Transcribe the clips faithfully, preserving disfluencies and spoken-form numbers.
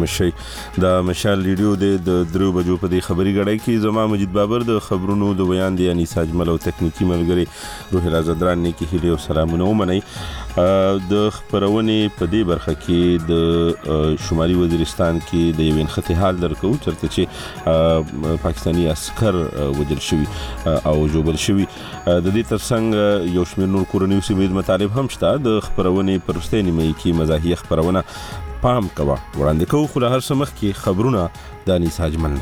مشي د مشال ریډیو د درو بجو په دې خبري غړای کې زما مجید بابر د خبرونو د بیان دی انیس اجمل او تکنیکی ملګری روح الازدران نیکی هیله او سلامونه ومني د خبرونه په دې برخه کې د شمالي وزیرستان کې د یو انختی حال درکو چرته چې پاکستانی عسكر وجل شوی او جوبل شوی د دې ترڅنګ یو شمېر نور کورنیو سیمې مطالب هم شته د خبرونه پرسته نیمه کې مزاحیه خبرونه پام کوا وړاندې کوو خو له هر څه مخکې خبرونه د انیس اجمل.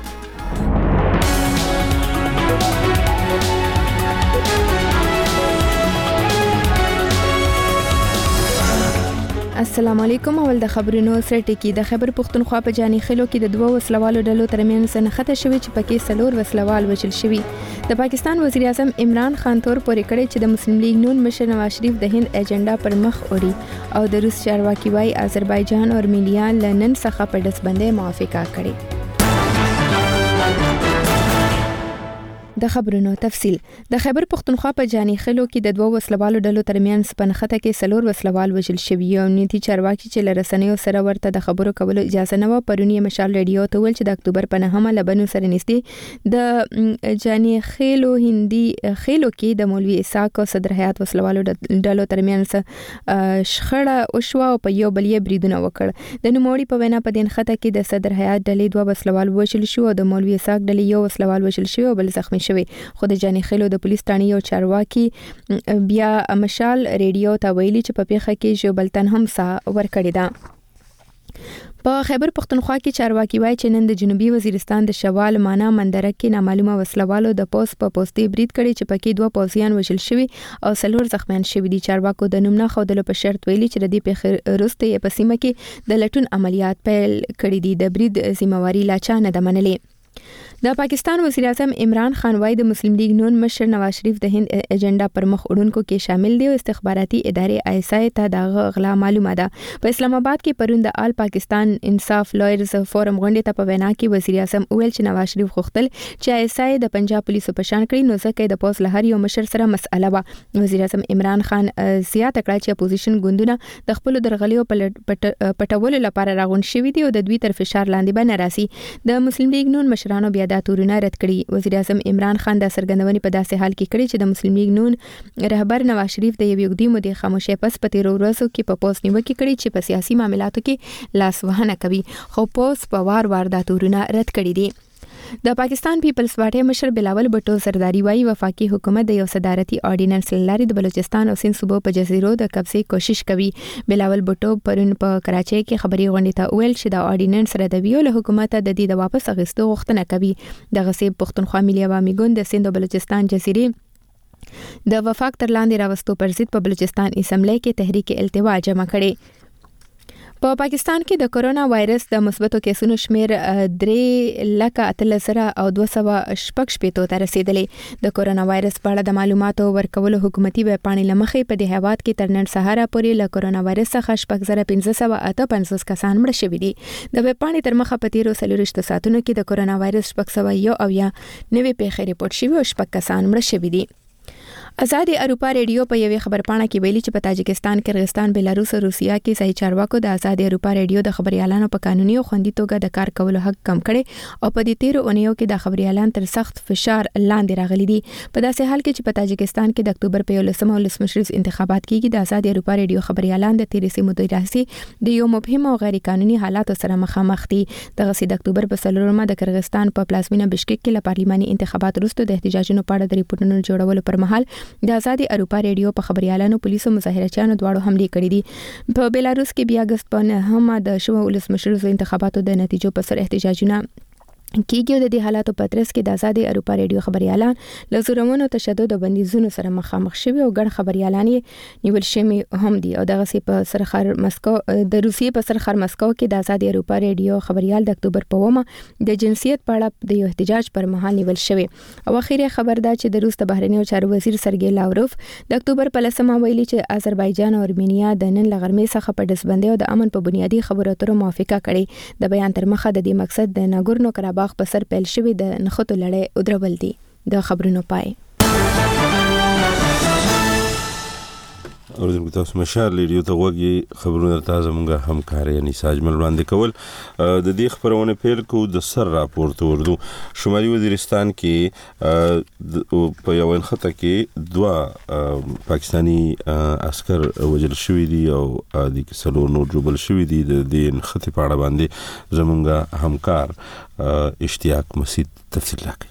السلام علیکم. اول د خبرونو سره ټکی د خیبر پختونخوا په جاني خلو کې د دوه وسلوالو ډلو ترمنځ نښته شوې چې پکې څلور وسلوال وژل شوي. د پاکستان وزیر اعظم عمران خان تور پورې کړی چې د مسلم لیگ نون مشر نواز شریف د هند ایجنډا پر مخ وړي او د روس چارواکي وايي آذربایجان او ارمینیا لنن څخه په دسبندۍ موافقه کړې. د خبرونو تفصیل. د خیبر پختونخوا په جاني خلو کې د دوه وسلوالو ډلو ترمنځ په نښته کې څلور وسلوال وژل شوي او نیتی چارواکي چې لرسنیو سره ورته د خبرو کولو اجازه نه و پرونی مشال ریډیو ته ویل چې د اکتوبر په نهمه لبنو سره نږدې د جاني خلو هندي خلو کې د مولوي اسحاق او صدر حیات وسلوالو ډلو ترمنځ شخړه او شوا او په یو بل یې بریدونه وکړ. د نوموړي په وینا په دین خطه کې د صدر حیات ډلې دوه وسلوال وژل شو او د مولوي اسحاق ډلې یو وسلوال وژل شو او بل زخمی شوی. خو د جاني خلو د پولیس ټاڼي یو چارواکي بیا مشال ریډیو ته ویلي چې په پیښه کې جو بلتن هم سا ورکړی ده. په خیبر پختونخوا کې چارواکي وایي چې نن د جنوبي وزیرستان د شوال مانا مندرک کې نامعلومه وسلوالو د پوس په پوسټي برید کړي چې پکې دوه پوځیان وژل شوي او څلور زخمیان شوي دي. چارواکو د نوم نه ښودلو په شرط ویلي چې د دې پیښې وروسته یې په سیمه کې د لټون عملیات پیل کړي دي. د برید ذمہواری لا چا نه ده منلې. د پاکستان وزیر اعظم عمران خان وايي د مسلم لیگ نون مشر نواز شریف د هند ایجنډا پر مخ وړونکو کې شامل دی او استخباراتي ادارې آی ایس آی ته د غلا معلومه ده. په اسلام آباد کې پرون د آل پاکستان انصاف لایرز فورم غونډې ته په وینا کې وزیر اعظم ویل چې نواز شریف غوښتل چې آی ایس آی د پنجاب پولیسو په شان کړي نو ځکه د پوز لهر یو مشر سره مسأله و. وزیر اعظم عمران خان زیاته کړه چې اپوزیشن ګوندونه د خپل درغلیو پټولو لپاره راغون شوي دي او د دوی تر فشار لاندې به نه راسي. د مسلم لیگ نون مشرانو بیا دا تورونه رد کړي. وزیر اعظم عمران خان د سرګندونې په داسې حال کې کړي چې د مسلم لیگ نون رهبر نواز شریف د یو وګړي مودې خاموشۍ پس په تیرو ورځو کې په پوس نیوکه کړي چې په سیاسي معاملاتو کې لاس وهنه کوي خو پوس په وار وار دا تورونه رد کړي دي. د پاکستان پیپلز پارټي مشر بلاول بټو زرداری وايي وفاقي حکومت د یو صدارتي اورډیننس لاري د بلوچستان او سند صوبو په جزیرو د قبضې کوشش کوي. بلاول بټو پرون په کراچۍ کې خبري غونډې ته ویل چې د اورډیننس ردوی له حکومت د دې د واپس اخیستو غوښتنه کوي. د غصب پختونخوا ملي عوامي ګوند د سند او بلوچستان جزیرې د وفاق تر لاندې راوستو پر ضد په بلوچستان اسمبلی کې تحریک التوا جمع کړي. په پاکستان کې د کرونا وایرس د مثبتو کیسونو شمیر درې لکه اتلس زره او دوه سوه شپږ شپېتو ته رسیدلې. د کرونا وایرس په اړه د معلوماتو ورکولو حکومتي ویبپاڼې له مخې په دې هیواد کې تر نن سهار پورې له کرونا وایرس څخه شپږ زره پنځه سوه اته پنځوس کسان مړه شوي دي. د ویبپاڼې تر مخه په تیرو څلوېښتو ساعتونو کې د کرونا وایرس شپږ سوه یو اویا نوې پیښې ریپورټ شوي او شپږ کسان مړه شوي دي. آزاد اروپا ریډیو په یوې خبرپاڼه کې ویلي چې په تاجکستان، کرغستان، بیلاروس او روسیا کې صحیح چارواکو د آزاد اروپا ریډیو د خبريالانو په قانوني او خوندي توګه د کار کولو حق کم کړي او په دې تیرو اونیو کې د خبريالان تر سخت فشار لاندې راغلي دي. په داسې حال کې چې په تاجکستان کې د اکتوبر په یولسمه ولسمشریز انتخابات کېږي، د آزاد اروپا ریډیو خبريالان د تیرې سیمو د راسي د یو مبهم او غیر قانوني حالاتو سره مخامخ دي. د غسي د اکتوبر په څلورمه د کرغستان په پلازمینه بشکک کې له پارلماني انتخابات وروسته د احتجاجونو په اړه د ریپورتونو جوړولو پر مهال د آزاد اروپا ریډیو په خبريالانو، پولیسو، مظاهرچیانو دواړو حملې کړې دي. په بیلاروس کې بیا اگست په نهمه د شوه ولسمشریز انتخاباتو د نتیجو په سر احتجاجونه کېږي. د دې حالاتو په ترڅ کې د آزاد اروپا ریډیو خبريالان له زورمونو، تشدد او بندیزونو سره مخامخ شوي او ګڼ خبريالان یې نیول شوي هم دي. او دغه سي په سرخر مسکو د روسیې په سرخر مسکو کې د آزاد اروپا ریډیو خبريال د اکتوبر په ومه د جنسیت په اړه د یو احتجاج پر مهال نیول شوی. او اخیری خبر دا چې د روس د بهرنیو چارو وزیر سرګی لاوروف د اکتوبر په لسمه ویلي چې آذربایجان او ارمینیا د نن لغرمې څخه په دسبندۍ او د امن په بنیادی خبرو اترو موافقه کړې. د بیان تر مخه د دې مقصد د ناګورنو قرهباغ په سر پیل شوی د نخښتو لړۍ ودرول دي. د خبرونو پای. اوریدونکو تاسو مشال ریډیو ته وګورئ خبرونه تازه مونږه همکاري یعنی ساجمل وړاندې کول د دې خبرونه پیل کو د سر راپورته وردو شمالي وزیرستان کې په یو انخته کې دوا پاکستانی عسكر وجل شوی دي او د کسلو نور جوبل شوی دي د دې انخته په اړه باندې زمونږه همکار اشتیاق مسید تفصیل راکړي.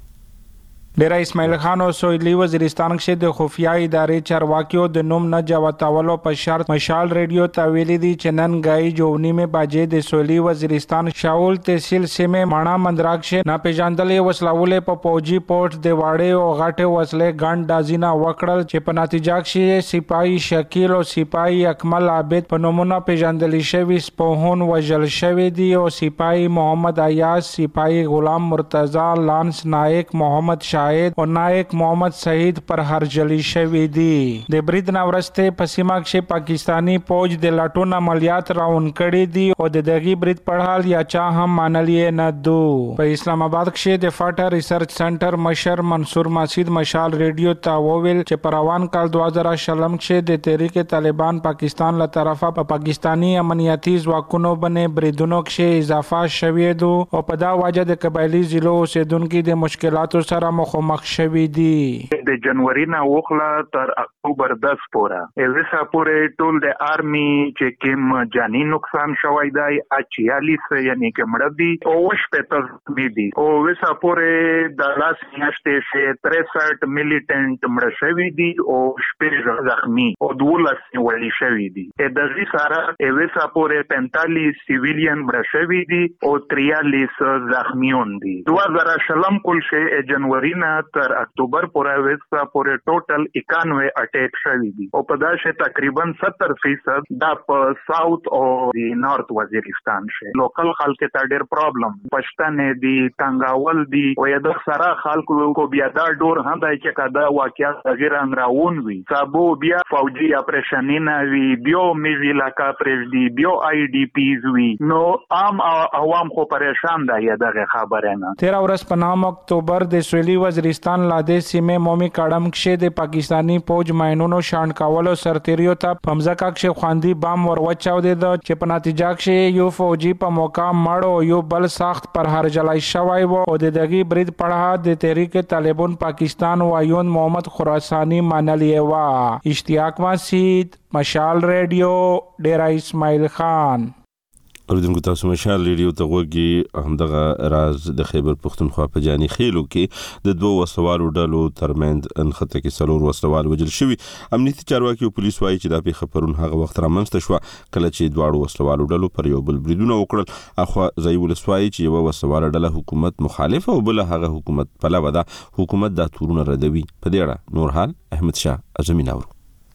ډیر اسماعیل خان او سویلی وزیرستان کې د خفیه ادارې چارواکیو د نوم نه جواتولو په شرط مشال ریډیو ته ویلي دي چې نن غای جوونی می باجې د سویلی وزیرستان شاول تحصیل سیمه مانا مندراکشه ناپېژاندلې وسلولې په پوجي پورت د واړې او غټه وسلې ګاند دازینا وکړل چې په نتیجه کې سپایي شکیل او سپایي اکمل عابد په نومونه پیژندل شوی سپوهون وجل شوی دي او سپایي محمد ایاز سپایي غلام مرتضی لانس نائک محمد شاه او نائک محمد سعید پر هرجلی شوی دي. د برید نورسته په سیمه کې پاکستانی فوج د لاټون عملیات راون کړي دي او د دغه برید په حال یا چا هم منلې نه دو. په اسلام آباد کې د فاټا ریسرچ سنټر مشر منصور مسید مشال ریډیو ته وویل چې په روان کال دوه زره شلم کې د تحریک طالبان پاکستان له طرفه په پاکستانی امنیتي ځواکونو باندې بریدونو کې اضافه شوی دي او په دا وجه د قبایلی ضلعو اوسیدونکو د مشکلاتو سره مخ مخ شوی دي. د جنوري نه وخلا تر اکتوبر دس پورې ایوسا پورې ټول د آرمي چې کوم جاني نقصان شوی دی اچیالیس یعنی کې مړ دي او شپږ مې دي او ایوسا پورې د لاس میاشتې چې تریسઠ میلیټنټ مړ شوی دي او شپږ زخمی او دولس ولی شوی دي. د دې سره ایوسا پورې پینتالیس سیویلین مړ شوی دي او تریالیس زخمیون دي. دوه زره شلم کل شې جنوري نه تر اکتوبر پورې وستا پورې ټوټل اکانوے اٹیک شوی دي او په داسې تقریبا ستر فیصد د په ساوث او دی نارث وزیرستان شه لوکل خلک ته ډېر پرابلم پښتنې دي تنگاول دي او د سره خلکو کو بیا دا ډور هم دای چې کدا واقعیت غیر انراون وي سابو بیا فوجي اپریشنینا وی بیو میوی لکا پرېږ دی بیو آی ډی پیز وی نو عام عوام خو پریشان دی دغه خبره نه. تیرا ورځ په نام اکتوبر د سویلی وزیرستان لاده سیمه مومي کاډم کې د پاکستانی فوج ماینونو شاند کولو سرتیریو ته پمزکا کې خواندي بام وروچاو دي چې په نتیجه کې یو فوجي په موقع مړ یو بل سخت پر هرجلای شوی وو او د دغه برید پړه د تحریک طالبان پاکستان وایون محمد خراسانی منلې وا. اشتیاق مسید مشال ریډیو ډیرا اسماعیل خان. اوریدونکو تاسو مشال ریډیو ته وګورئ همدغه راز د خیبر پختونخوا په جاني خیلو کې د دوه وسوالو ډلو ترمنځ انخته کې څلور وسوال وجل شوی. امنیتي چارواکي او پولیس وایي چې دا پیښه پرون هغه وخت رامنځته شوه کله چې دواړو وسوالو ډلو پر یو بل بریدونه وکړل. اخوا ځای ولسوایي چې یو وسواله ډله حکومت مخالفه او بل هغه حکومت پلوه ده حکومت دا تورونه ردوي. په دې اړه نور حال احمد شاه اعظمي ناورو.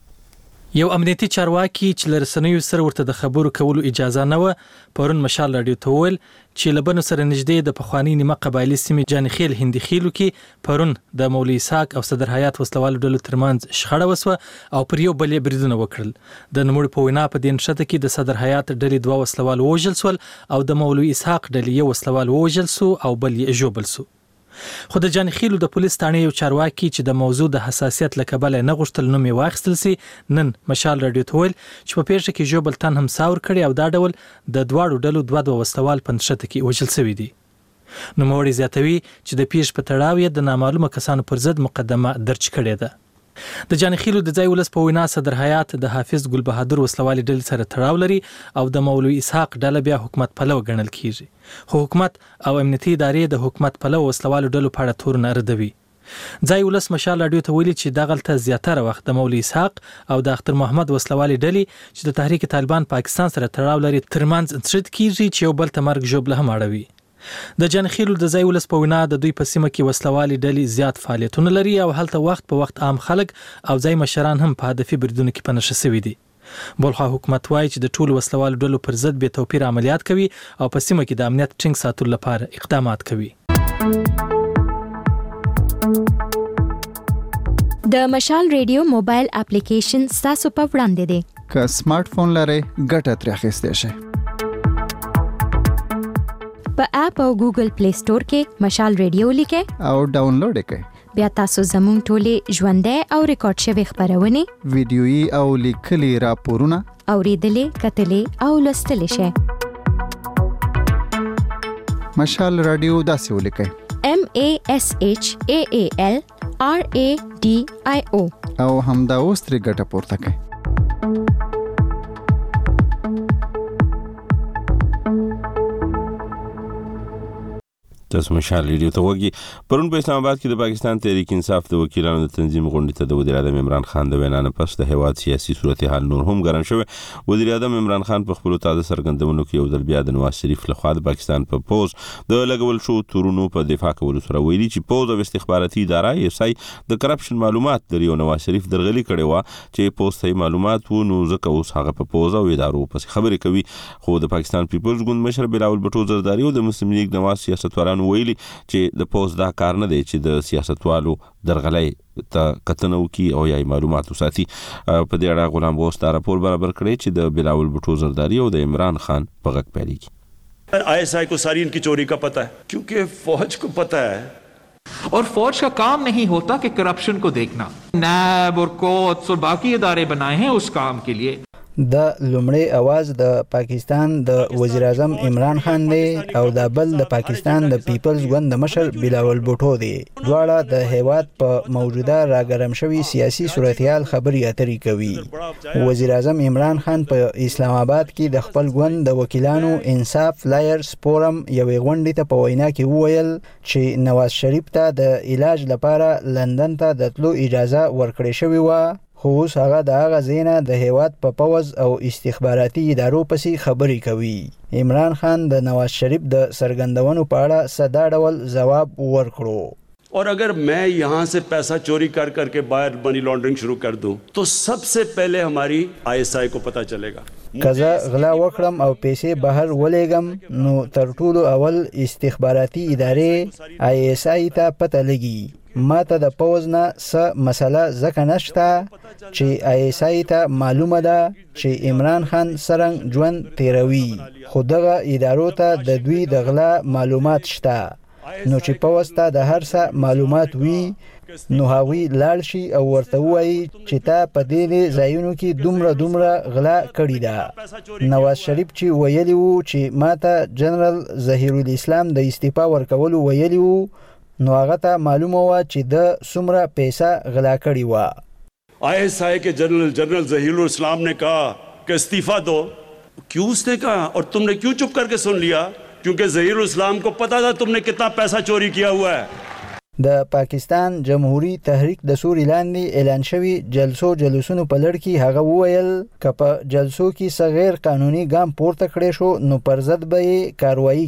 یو امنیتي چارواکي چې لرسنیو سره ورته د خبرو کولو اجازه نه و پرون مشال رادیو ته ویل چې لبنو سره نږدې د پخوانی نیمه قبایلی سیمې جانخیل هندي خیلو کې پرون د مولوی اسحاق او صدر حیات وسلوالو ډلو ترمنځ شخړه وسوه او پر یو بل بریدونه وکړل. د نموړي په وینا په دې نښته کې د صدر حیات ډلې دوه وسلوال وژل سول او د مولوی اسحاق ډلې یو وسلوال وژل سو او بل یې ژوبل سو. خو د جانخیلو د پولیس تانه یو چارواکي چې د موضوع د حساسیت لکبله نه غوښتل نوم یې واخیستل سي نن مشال رادیو ته ویل چې په پیښه کې ژوبل تن هم ساور کړي او دا ډول د دواړو ډلو دوه دوه وسلوال په نښته کې وژل شوي دي. نوموړي زیاتوي چې د پیښې په تړاو یې د نامعلومه کسانو پر ضد مقدمه درج کړې ده. د جانخیلو د ځای ولس په وینا صدر حیات د حافظ ګل بهادر وسلوالي ډلې سره تړاو لري او د مولوی اسحاق ډله بیا حکومت پلو ګڼل کیږي. خو حکومت او امنیتي ادارې د حکومت پلو وسلوالو ډلو په اړه تورونه ردوي. ځای ولس مشال رادیو ته ویلي چې دا غلطه زیاتره وخت د مولوی اسحاق او د اختر محمد وسلوالي ډلې چې د تحریک طالبان پاکستان سره تړاو لري ترمنځ نښت کیږي چې یو بل ته مرګ ژوبله هم اړوي. د جانخیلو د ځای ولس په وینا د دوی په سیمه کې وسلوالي ډلې زیات فعالیتونه لري او هلته وخت په وخت عام خلک او ځای مشران هم په هدفي بریدونو کې پنهشه شوي دي. بلخوا حکومت وایي چې د ټولو وسلوالو ډلو پر ضد بې توپیر عملیات کوي او په سیمه کې د امنیت ټینګ ساتلو لپاره اقدامات کوي. د مشال ریډیو موبایل اپلیکیشن ستاسو په وړاندې دی. که سمارټ فون لرئ ګټه ترې اخیستی شئ. په اپ او ګوګل پلی سٹور کې مشال ریډیو لیکئ او ډاونلوډ یې کړئ. بیا تاسو زموږ ټولې ژوندۍ او ریکارډ شوې خبرونه ویډیويي او لیکلي راپورونه اوریدلې کتلې او لوستلې شئ. مشال رادیو داسې ولیکئ: M A S H A A L R A D I O او همدا اوس ترې ګټه پورته کړئ. تاسو مشال ریډیو ته وګورئ. پرون په اسلام آباد کې د پاکستان تحریک انصاف د وکیلانو د تنظیم غونډې ته د وزیر اعظم عمران خان د وینا نه پس د هیواد سیاسي صورتحال نور هم ګرم شوی. وزیر اعظم عمران خان په خپل تازه څرګندونو کې یو ځل بیا د نواز شریف لخوا د پاکستان په پوز د لګول شو تورونو په دفاع کولو سره ویلي چې پوز او استخباراتي اداره ایس آی د کرپشن معلومات لري او نواز شریف درغلي کړي و چې پوز ته معلومات و نو ځکه اوس هغه په پوز او ادارو پس خبرې کوي. خو د پاکستان پیپلز ګوند مشر بلاول بټو زرداری او د مسلم لیگ نواز سیاستوالانو ویلي چې د پوز دا کار نه دی چې د سیاستوالو درغلي ته کتنو کی او یا معلومات وساتي. په دې اړه غلام غوث دا راپور برابر کړی چې د بلاول بټو زرداری او د عمران خان په غږ پیلي کی. I S I को सारी इनकी चोरी का पता है क्योंकि फौज को पता है और फौज का काम नहीं होता कि करप्शन को देखना. नैब और कोर्ट्स और बाकी इदारे बनाए हैं उस काम के लिए. د لومړی आवाज د پاکستان د وزیر اعظم عمران خان دی او د بل د پاکستان د پیپلز ګوند د مشر بلاول بوټو دی. دواړه د هیواد په موجوده راګرم شوی سیاسي صورتحال خبري اترې کوي. وزیر اعظم عمران خان په اسلام آباد کې د خپل ګوند د وکیلانو انصاف لایرز فورم یوې غونډې ته په وینا کې وویل چې نواز شریف ته د علاج لپاره لندن ته د تلو اجازه ورکړې شوې و، خو اوس هغه د هغه ځایه د هیواد په پوز او استخباراتي ادارو پسې خبرې کوي. عمران خان د نواز شریف د څرګندونو په اړه صدا ډول ځواب ورکړو. और अगर मैं यहाँ से पैसा चोरी कर करके बाहर मनी लॉन्ड्रिंग शुरू कर दूं तो सबसे पहले हमारी आई एस आई को पता चलेगा. کزه غلا وکړم او پیسې بهر ولېږم نو تر ټولو اول استخباراتي ادارې آی ایس آی ته پته لګي. ما ته د پوز نه څه مسله ځکه نشته چې آی ایس آی ته معلومه ده چې عمران خان څرنګه ژوند تیروي، خو دغه ادارو ته د دوی د غلا معلومات شته. نو چې پوز ته د هر څه معلومات وي نو هغوی لاړ شي او ورته ووایي چې تا په دې ځایونو کې دومره دومره غلا کړې ده. نواز شریف چې ویلي وو چې ما ته جنرال ظهیر الاسلام د استعفا ورکولو ویلي وو نو هغه ته معلومه وه چې د څومره پیسه غلا کړې وه. आई एस आई के जनरल जनरल ज़हीरुल इस्लाम ने कहा कि इस्तीफा दो. क्यों उसने कहा और तुमने क्यों चुप करके सुन लिया? क्योंकि ज़हीरुल इस्लाम को पता था तुमने कितना पैसा चोरी किया हुआ है. د پاکستان جمهوری تحریک د سوري لاندې اعلان شوی جلسو جلوسونو په لړ کې هغه وویل که په جلسو کې څه غیر قانوني ګام پورته کړی شو نو پر ضد به یې کاروایی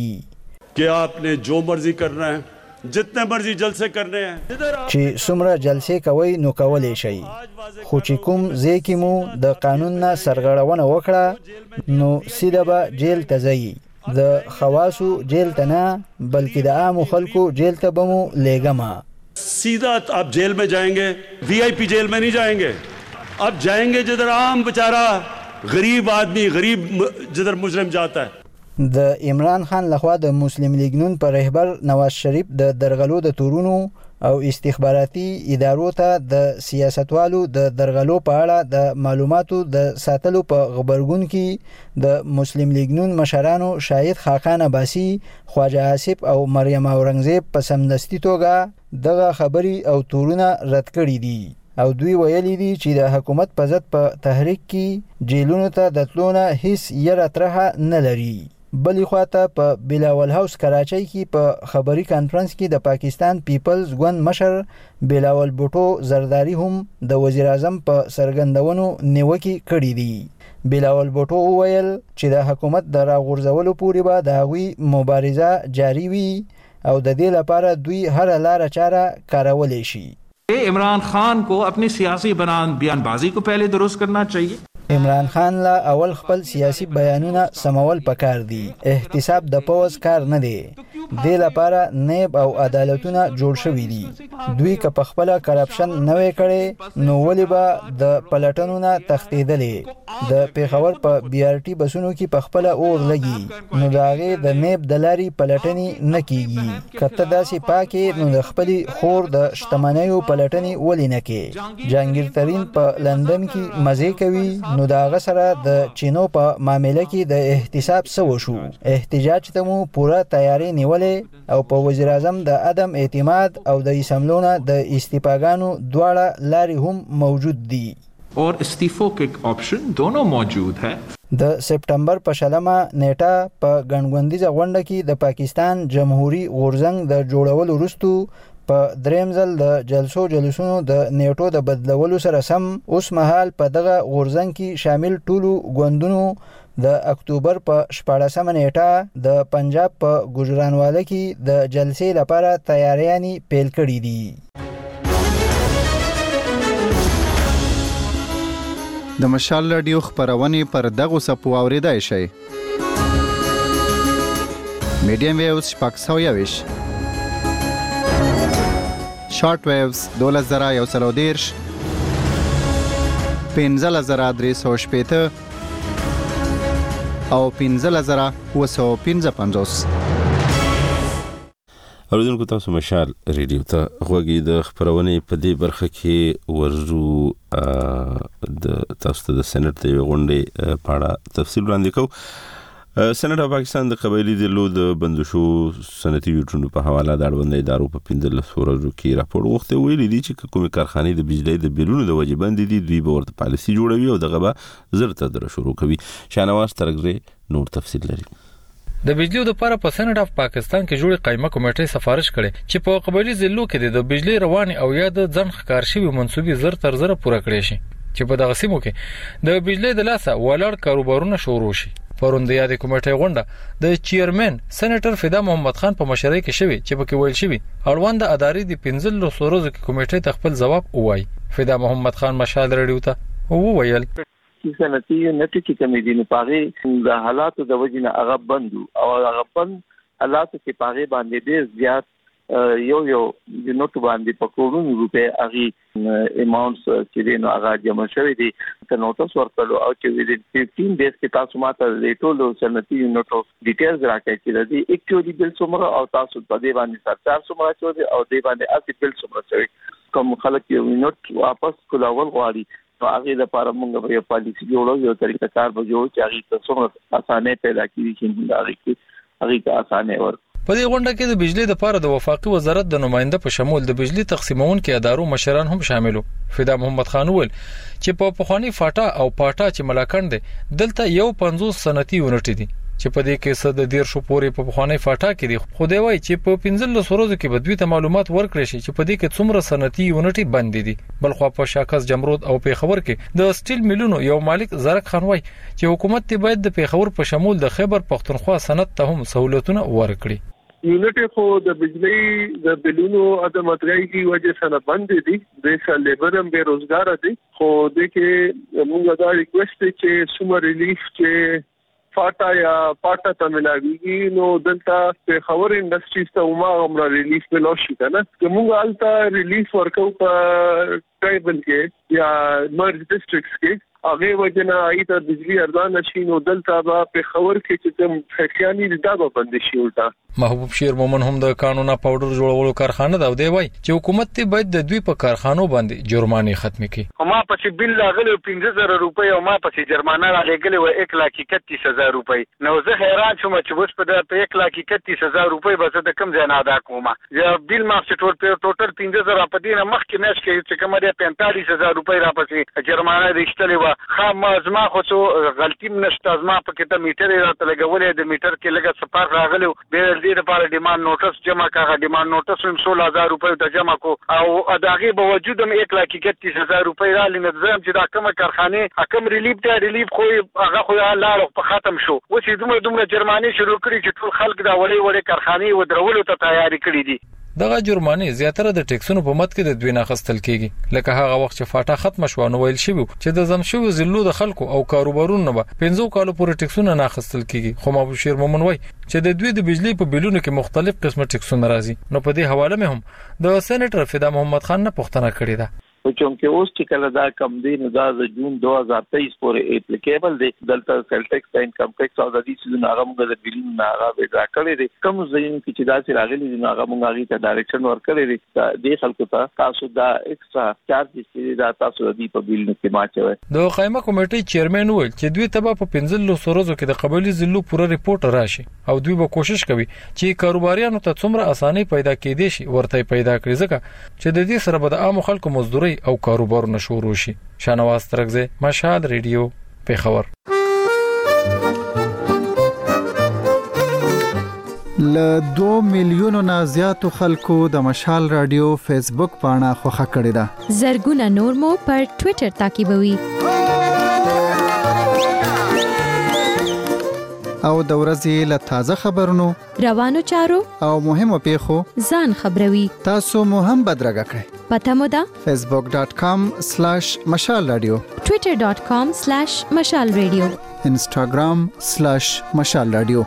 کیږي. कि आपने जो मर्जी करना है जितने मर्जी जलसे करने हैं چې څومره جلسې کوي نو کولی شي، خو چې کوم ځای کې مو د قانون نه سرغړونه وکړه نو سیده به جیل ته ځئ. د خواصو جیل ته نه بلکې د عامو خلکو جیل ته به مو لیږم. सीधा आप जेल में जाएंगे, वी आई पी जेल में नहीं जाएंगे. आप जाएंगे जिधर आम बेचारा गरीब आदमी गरीब जिधर मुजरिम जाता है. د عمران خان لخوا د مسلم لیگ نون پر رهبر نواز شریف د درغلو د تورونو او استخباراتي ادارو ته د سیاستوالو د درغلو په اړه د معلوماتو د ساتلو په خبرګون کې د مسلم لیگ نون مشرانو شاهد خاقان عباسی، خواجه آصف او مریم اورنګزیب په سمدستي توګه دغه خبري او تورونه رد کړي دي او دوی ویلي دي چې د حکومت په ضد په تحریک کې جیلونو ته د تلونه هیڅ یره ترخه نه لري. بلې خواته په بلاول هاوس کراچۍ کې په خبري کانفرنس کې د پاکستان پیپلز ګوند مشر بلاول بوټو زرداری هم د وزیر اعظم په څرګندونو نیوکې کړې دي. بلاول بوټو وویل چې د حکومت د راغورځولو پورې به د هغوی مبارزه جاري وي او د دې لپاره دوی هر لاره چاره کارولی شي. इमरान खान को अपनी सियासी बयानबाजी को पहले दुरुस्त करना चाहिए. عمران خان لا اول خپل سیاسي بیانونه سمول پکار دي. احتساب د پوز کار نه دی. د لپاره نیب او عدالتونه جوړ شوي دي. دوی که په خپل کرپشن نه وې کړي نو ولې به د پلټنو نه تښتېدلې. د پیښور په بي آر ټي بسونو کې په خپل اور لګي نو د هغې د نیب د لارې پلټنې نه کیږي. که ته داسې پاکې نو د خپلې خور د شتمنیو پلټنې ولې نه کې. جهانګیر ترین په لندن کې مزې کوي نو د هغه سره د چینو په معامله کې د احتساب څه وشو. احتجاج ته مو پوره تیاری نیولې او په وزیر اعظم د عدم اعتماد او د اسمبلونه د استعفاګانو دواړه لارې هم موجود دي. और इस्तीफों के ऑप्शन दोनों मौजूद है. د سپټمبر په شلمه نیټه په ګڼګوندیزه غونډه کې د پاکستان جمهوریت غورځنګ د جوړولو وروسته په دریم ځل د جلسو جلوسونو د نیټو د بدلولو سره سم اوس مهال په دغه غورځنګ کې شامل ټولو ګوندونو د اکتوبر په شپاړسمه نیټه د پنجاب په ګوجرانواله کې د جلسې لپاره تیاریانې پیل کړې دي. د مشال رادیو خبرونه پر دغه سپو اوریدای شي. میډیم ویوز شپږ سوه یویش، شارټ ویوز دولس زره یو سل او دېرش، پنځلس زره درې سوه شپېته او پنځلس زره اووه سوه پنځه پنځوس. اوریدونکو تاسو مشال ریډیو ته غوږی. د خبرونې په دې برخه کې ورزو د تاسو ته د سېنات د غونډې په اړه تفصیل وړاندې کوو. سېنات د پاکستان د قبایلي ډلو د بندشو صنعتي یونټونو په حواله د اړوند ادارو په پنځلسو ورځو کې راپور غوښتی. ویلي دي چې کومې کارخانې د بجلۍ د بیلونو د وجې بندې دي دوی به ورته پالیسي جوړوي او دغه به زر تدره شروع کوي. شاهنواز ترګزی نور تفصیل لري. د بجلی د لپاره په سېنات اف پاکستان کې جوړه قائمه کمیټه سفارش کړي چې په قبایلي ضلعو کې د بجلی رواني او یا د ځن ښکار شوی منسوبي زر تر زر پوره کړي شي چې په دغه سیمو کې د بجلی د لاسه ولاړ کاروبارونه شروع شي. پرون د یادې کمیټې غونډه د چیرمن سېنیټر فدا محمد خان په مشرۍ کې شوی چې پکې ویل شوی اړوند ادارې د پنځلسو ورځو کې کمیټې ته خپل ځواب ووایي. فدا محمد خان مشال رادیو ته وویل چې صنعتي یونټ چې کومې دي نو پاره د حالاتو د وجې نه هغه بند او هغه بند حالاتو کې پاره باندې ډېر زیات یو یو د نوټ باندې په کروڑونو روپے هغه اماونټس چې دي نو هغه جمع شوی دي. ته نوټس ورکړو او چې ویل پنځه ډیز کې تاسو ماته د ټولو صنعتي یونټو ډیټیلز راکړئ چې د دې اکچوالي بل څومره او تاسو په دې باندې سرچار څومره چوي او دې باندې اصلي بل څومره چوي. کوم خلک یو یونټ واپس کولاول غواړي نو هغه لپاره موږ یو پالیسي جوړو یو طریقه کار به جوړو چې هغه څومره اسانه پیدا کړي چې موږ هغه کې هغه اسانه ور. په دې غونډه کې د بجلی د لپاره د وفاقي وزارت د نماینده په شمول د بجلی تقسیمونکو ادارو مشران هم شامل وو. فدا محمد خان وویل چې په پخوانی فاټا او پاټا چې ملاکند دي دلته یو پنځوس صنعتي یونټ دي چې په دې کې صد ډیر شو پورې په پخوانی فاټا کې دي. خو دی وایي چې په پنځلسو ورځو کې به دوی ته معلومات ورکړي شي چې په دې کې څومره صنعتي یونټ بند دي. بل خو په شاکس جمرود او پیښور کې د سټیل میلونو یو مالک زرک خان وایي چې حکومت ته باید د پیښور په شمول د خیبر پختونخوا صنعت ته هم سہولتونه ورکړي. یونټ خو د بجلی د بلونو عدم اترای کی وجه سره بند دي د سال لیبر هم بیروزګار دي. خو د کې موږ دا ریکوست چې سومر ریلیف چې فاټا یا پاټا ته ملاویږي نو دلته په خبر انډستریز ته عمر عمر ریلیف ملو شي کنه چې موږ الته ریلیف ورکو په ټرایبل کې یا مرج ډیسټریکټس کې هغه وجنه ایته بجلی ارزان شي نو دلته په خبر کې چې کوم فکرانی دا به بند شي ولتا. محبوب شیر مومن هم د قانونا پاوډر جوړولو کارخانه دا دی وای چې حکومت ته باید د دوی په کارخانو باندې جرمانه ختم کړي. ما پسې بل راغلی پنځه زره روپۍ او ما پسې جرمانه راغلی و یک لک اکتیس هزار روپۍ. نو زه حیران شوم چې بس په یک لک اکتیس هزار روپۍ به زه د کم ځای نه ادا کوم. یا بل ما څه ټول په ټوټل پنځه زره په دې نه مخکې مېش کې چې کومه ده پنځه هزار روپۍ را پسې جرمانه رښتلې و. خام زما خو څو غلطي نشته زما په کې ته میټر راته لګولې د میټر کې لګه سپار راغلی به دې لپاره ډیماند نوټس جمع کاغه ډیماند نوټس هم سولہ هزار روپۍ ته جمع کو او اداغي به وجود هم یک لک اکتیس هزار روپۍ را لنظم چې دا کومه کارخانه حکم ریلیف ته ریلیف خو هغه خو لاړ په ختم شو. و چې دومره دومره جرمانه شروع کړي چې ټول خلک دا وړي وړي کارخانه و درولو ته تیاری کړي دي. دغه جرمانه زیاتره د ټیکسونو په مد کې د دوی نه خستل کیږي لکه هغه وخت چې فاټا ختم شو نو ویل شوی چې د زمشو زلو د خلکو او کاروبارونو به پنځو کالو پورې ټیکسونه نه خستل کیږي خو مابشیر مومن وای چې د دوی د بجلی په بیلونو کې مختلف قسمه ټیکسونه راځي نو په دې حواله مې هم د سېنیټر فدا محمد خان نه پوښتنه کړې ده چونکه اوس چې کله دا کم دی نو دا د جون دوه هزار تیئیس پورې اپلیکیبل دی دلته سیل ټیکس انکم ټیکس او د دې څه نه هغه موږ د بیلونو نه هغه وډرا کړی دی کوم ځین کې چې دا چې راغلي دي هغه موږ هغه ته ډایرکشن ورکړی دی د خلکو ته تاسو دا ایکسترا چارجز چې دا تاسو د دې په بیلونو کې ماچوي د قائمه کمیټې چیرمن ویل چې دوی تبا په پنځلو سروزو کې د قبلي زلو پوره ریپورت راشي او دوی به کوشش کوي چې کاروباریانو ته څومره اساني پیدا کېدي شي ورته پیدا کړي ځکه چې د دې سره به د عام خلکو مزدوري او کاروبار شروع شي شانواز ترغزه مشهد ریډیو پیښور ل دوه میلیونو نه زیاتو خلکو د مشال رادیو فیسبوک پاڼه خوښه کړې ده زرګونه نور مو پر ټوئیټر تعقیبوي او د ورځې له تازه خبرونو روانو چارو او مهمو پیښو ځان خبروي تاسو مو هم بدرګه کړئ پته مو ده facebook dot com slash mashal radio twitter dot com slash mashal radio instagram slash mashal radio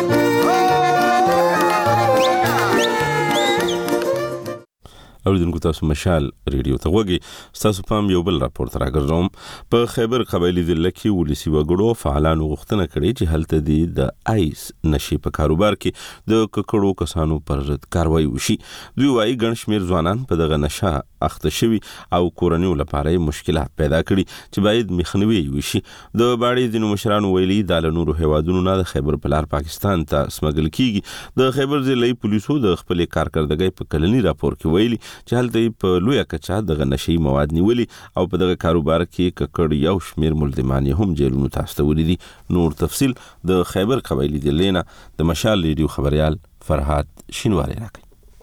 اوریدونکو تاسو مشال ریډیو ته وګورئ تاسو پام یو بل راپورټ راګرځوم په خیبر قبایلی ضلع کې ولسی وګړو فعالانو غوښتنه کړې چې هلته دی د آیس نشي په کاروبار کې د ککړو کسانو پر ضد کاروایی وشي دوی وايي ګڼ شمېر ځوانان په دغه نشه اخته شوي او کورنیو لپاره مشکلات پیدا کړي چې باید مخنیوي وشي د باړې ځینو مشرانو ویلي د نورو هیوادونو نه د خیبر پلار پاکستان ته سمګل کیږي د خیبر ضلعي پولیسو د خپل کارکردګۍ په کلنی راپور کې ویلي چې هلته په لویه کچه دغه نشي مواد نیولي او په دغه کاروبار کې ککړ یو شمیر ملزمان هم جیلونو ته استولي دي نور تفصیل د خیبر قبایلی ضلع نه د مشال ریډیو خبريال فرحات شینواری راکړي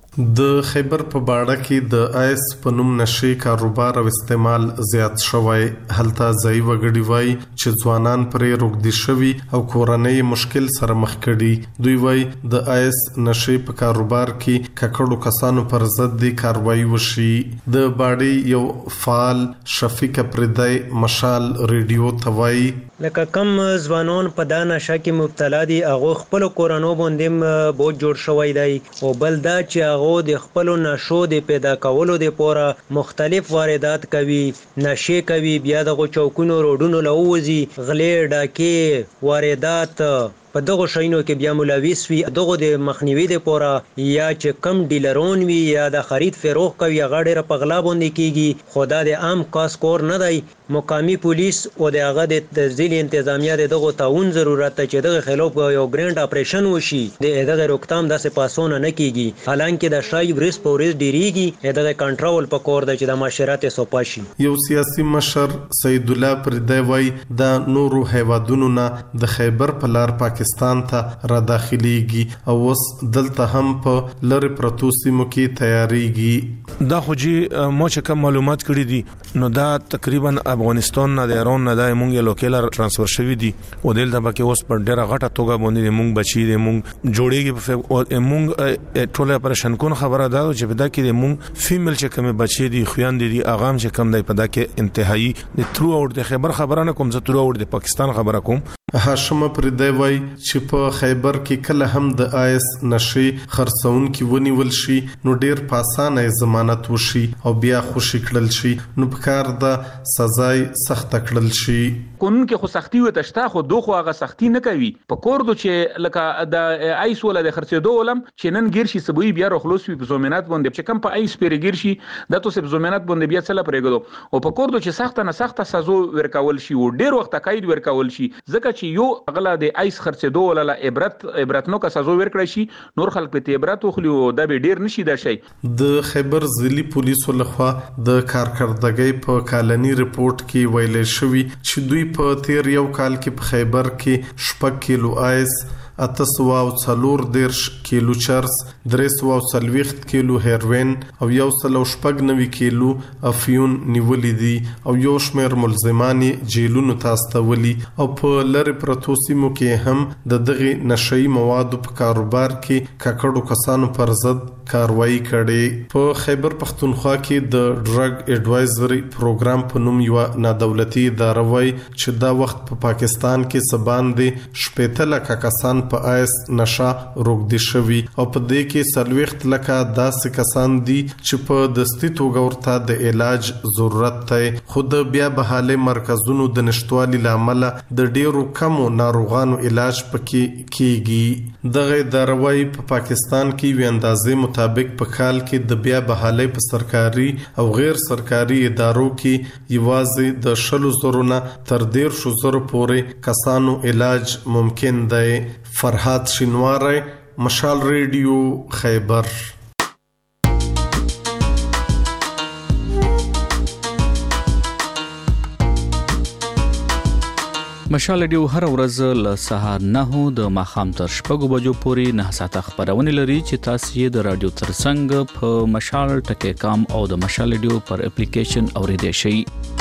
د خیبر په باړه کې د آیس په نوم نشي کاروبار او استعمال زیات شوی هلته ځای وګړي وای چې ځوانان پرې روغدي شوي او کورنۍ مشکل سره مخ کړي دوی وای د آیس نشي په کاروبار کې ککړو کسانو پر ضد د کاروایی وشي د باړې یو فعال شفیق پردای مشال ریډیو توای لکه کم ځوانان په دا نشه کې مبتلا دي هغه خپل کورونو باندې بوج جوړ شوی دی او بل دا چې هغه د خپل نشو د پیدا کولو د پوره مختلف واردات کوي نشه کوي بیا د چوکونو روډونو لووزي غلې ډاکې واردات په دغه شینو کې بیا ملوث وي دغه د مخنیوي د پوره یا چې کم ډیلرون وي یا د خرید فروخ کوي غاډه په غلا باندې کیږي خدا د عام کاس کور نه دی مقامی پولیس او د هغه د تنظیم انتظامیه دغه تعاون ضرورت ته چې دغه خلاف یو ګرانډ اپریشن وشي د دغه روکتام داسې پاسونه نه کیږي حالانکه د شای ورس پورس ډیریږي دغه کنټرول په کور د چې د معاشرت سوپاشي یو سیاسي مشر سید الله پردای وای د نورو هیوادونو نه د خیبر په لار پاکستان ته را داخليږي او اوس دلته هم په لری پروتو سیمو کې تیاریږي دا خو جی مو چې کوم معلومات کړی دي نو دا تقریبا افغانستان نه د ایران نه د مونږ لوکیل ترانسفر شوی دي او دلته پکې اوس په ډیره غټه توګه باندې مونږ بچی دي مونږ جوړیږي او مونږ ټوله اپریشن کون خبره ده چې په دا کې مونږ فیمیل چې کوم بچی دي خويان دي اغام چې کوم دی په دا کې انتهایی د ترو اوټ د خبر خبره نه کوم زه ترو اوټ د پاکستان خبره کوم هاشم پردای وای چې په خیبر کې کله هم د آیس نشي خرڅون کې ونیول شي نو ډیر پاسانه ضمانت وشي او بیا خوشی کړل شي نو په کار د سزای سخت کړل شي قانون کې خو سختي و تشتا خو دوه هغه سختي نه کوي په کوردو چې لکه د آیس ولا د خرڅېدو ولم چې نن ګیر شي سبوي بیا خلاص وي په ضمانت باندې چې کم په آیس پیری ګیر شي د تو سب ضمانت باندې بیا څه پرېګدو او په کوردو چې سخت نه سخت سزا ورکول شي او ډیر وخت قید ورکول شي ځکه چې یو اغلا د آیس خرڅېدو ولا عبرت عبرت نو کا سزا ورکړی شي نور خلک په عبرت خو د به ډیر نشي دا شي د خیبر ضلعي پولیسو لخوا د کارکردګۍ په کالني رپورت کې ویل شوی چې دوی په تیر یو کال کې په خیبر کې شپږ کیلو آیس اته سوه او څلور دیرش کیلو چرس، درې سوه او څلوېښت کیلو هیروین او یو سل او شپږ نوي کیلو افیون نیولې دي او یو شمېر ملزمان جیلونو ته استولي او په لرې پرتو سیمو کې هم د دغه نشئی موادو په کاروبار کې ککړو کسانو پر ضد کاروایی کړي. په خیبر پختونخوا کې د ډرګ ایڈوایزري پروګرام په نوم یو نادولتي اداره وایي چې دا وخت په پا پاکستان کې سباندې شپېته لکه کسان په آیس نشه روږدي شوي او په دې کې څلوېښت لکه داسې کسان دي چې په دستي توګه ورته د علاج ضرورت دی، خو د بیا بحالي مرکزونو د نشټوالي له امله د ډیرو کمو ناروغانو علاج پکې کیږي. دغه اداره وایي په پاکستان کې یو اندازې مطابق په کال کې د بیا بحالي په سرکاري او غیر سرکاري ادارو کې یوازې د شلو زرو نه تر دېرشو زرو پورې کسانو علاج ممکن دی. فرحات شینواری، مشال ریډیو، خیبر. مشال ریډیو هر ورځ له سهار نه د ماښام تر شپږو بجو پورې نه ساعته خبرونه لري چې تاسو یې د رادیو ترڅنګ په مشال ټکی کام او د مشال ریډیو پر اپلیکیشن اوریدئ شئ.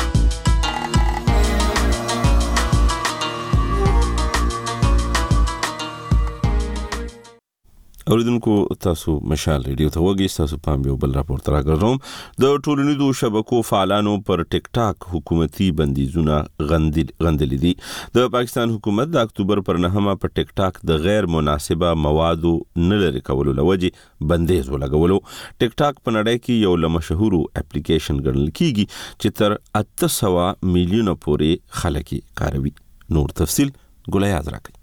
اوریدونکو تاسو مشال ریډیو ته وګورئ. تاسو پام یو بل راپورټ راګرځوم. د ټولنیزو شبکو فعالانو پر ټیک ټاک حکومتي بندیزونه غندلي دي. د پاکستان حکومت د اکتوبر پر نهمه په ټیک ټاک د غیر مناسبه موادو نه لري کولو لوجه بندیز ولګولو. ټیک ټاک په نړۍ کې یو له مشهورو اپلیکیشن ګڼل کیږي چې تر اته سوه میلیونه پورې خلک کاروي. نور تفصیل ګلایاز راکړي.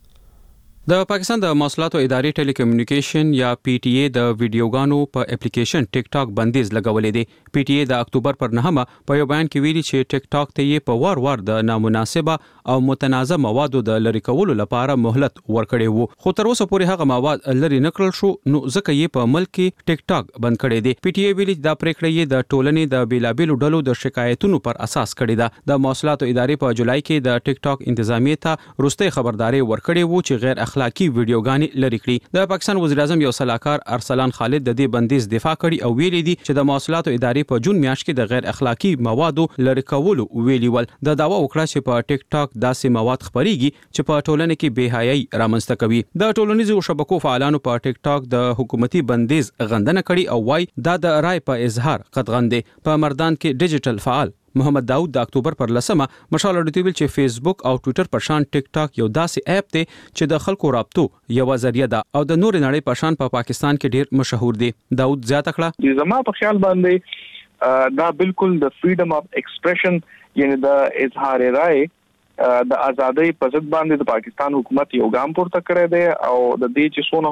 د پاکستان د مواصلاتو ادارې ټیلی کمیونیکیشن یا پی ټی ای د ویډیوګانو په اپلیکیشن ټیک ټاک بندیز لګولې دي. پی ټی ای د اکتوبر پر نهمه په یو بیان کې ویلي چې ټیک ټاک ته یې په وار وار د نامناسبه او متنازع موادو د لری کولو لپاره مهلت ورکړی وو، خو تر اوسه پورې هغه مواد لری نکړل شو، نو ځکه یې په ملک کې ټیک ټاک بند کړی دی. پی ټی ای ویلي دا پریکړه یې د ټولنې د بیلابېلو ډلو د شکایتونو پر اساس کړې ده. د مواصلاتو ادارې په جولای کې د ټیک ټاک انتظامیې ته وروستۍ خبرداري ورکړې وو چې غیر اخلاقی ویډیوګانې لری کړي. د پاکستان وزیر اعظم یو سلاکار ارسلان خالد د دې بندیز دفاع کړي او ویلي دي چې د مواصلاتو ادارې په جون میاشت کې د غیر اخلاقی موادو لری کولو ویلي ول. د داوا وکړه چې په ټیک ټاک داسې مواد خبريږي چې په ټولنه کې بے حیايي رامنځته کوي. د ټولنیزو شبکو فعالانو په ټیک ټاک د حکومتي بندیز غندنه کړي او وايي دا د رائے په اظهار قطغن دي. په مردان کې ډیجیټل فعال محمد داود د اکتوبر پر لسمه مشال اډیټیو چې فیسبوک او ټوئیټر پر شان ټیک ټاک یو داسې اپ دی چې د خلکو رابطو یو ذریعہ ده او د نور نړۍ په شان په پا پاکستان کې ډیر مشهور دی. داود زیاته کړه زما په خیال باندې دا بالکل د فریډم اف ایکسپریشن یعنی د اظهار رائے د ازادۍ په ضد باندې د پاکستان حکومت یو ګام پورته کړی دی او د دې چې څونه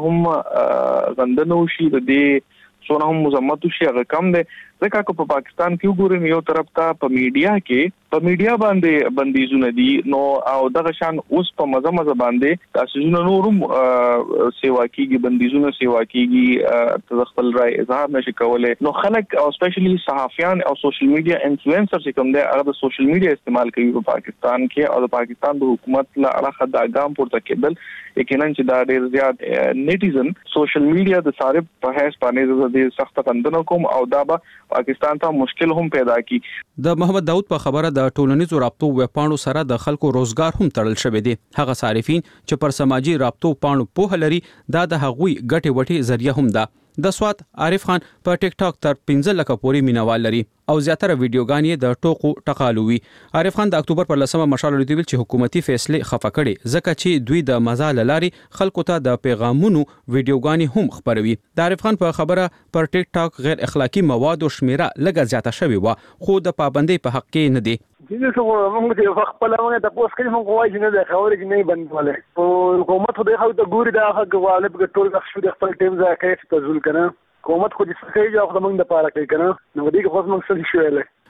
هم غندنه وشي د دې څونه هم مزمت وشي هغه کم دی. ځکه چې په پاکستان کې وګورئ یو طرف ته په میډیا کې په میډیا باندې بندیزونه دي نو او دغه شان اوس په مزه مزه باندې تاسو نورم سیوا کیږي بندیزونه سیوا کیږي د خپل رائے اظهار نشي کولای. نو خلک او سپیشلی صحافیان او سوشل میډیا انفلوئنسر چې کوم دي هغه د سوشل میډیا استعمال کوي په پاکستان کې او د پاکستان د حکومت له اړخه د اقدام پورته کېدل یقینا چې دا ډیر زیات نیټیزن سوشل میډیا د صارف په هیڅ باندې د سخت غندنه کوم او دا به پاکستان ته مشکل هم پیدا کی. د محمد داود په خبره د ټولنیزو رابطو ویبپاڼو سره د خلکو روزګار هم تړل شوی دی. هغه صارفین چې پر سماجی رابطو پاڼو په لري دا د هغوی ګټي وټي ذریعہ هم ده. د سوات عارف خان په ټیک ټاک تر پنځه لکه پورې مینوال لري او زیاتره ویډیوګانې د ټوکو ټقالوي. عارف خان د اکتوبر پر لسمه مشال اډیټیو چې حکومتي فیصله خفه کړي ځکه چې دوی د مزال لاري خلکو ته د پیغامونو ویډیوګانې هم خبروي. د عارف خان په خبره پر ټیک ټاک غیر اخلاقی مواد او شمیره لږه زیاته شوی و خو د پابندۍ په حق کې نه دي. جنه څو موږ ته خپل موږ ته پوس کړی موږ وایي نه د خبرې کې نه بندواله او حکومت خو د خو د ګوري د حق غالب ټول شو د خپل ټیم ځای کې تزول کنه حکومت خو دې څه کوي او موږ د پاره کوي کنه نو دې خو موږ څه شویل.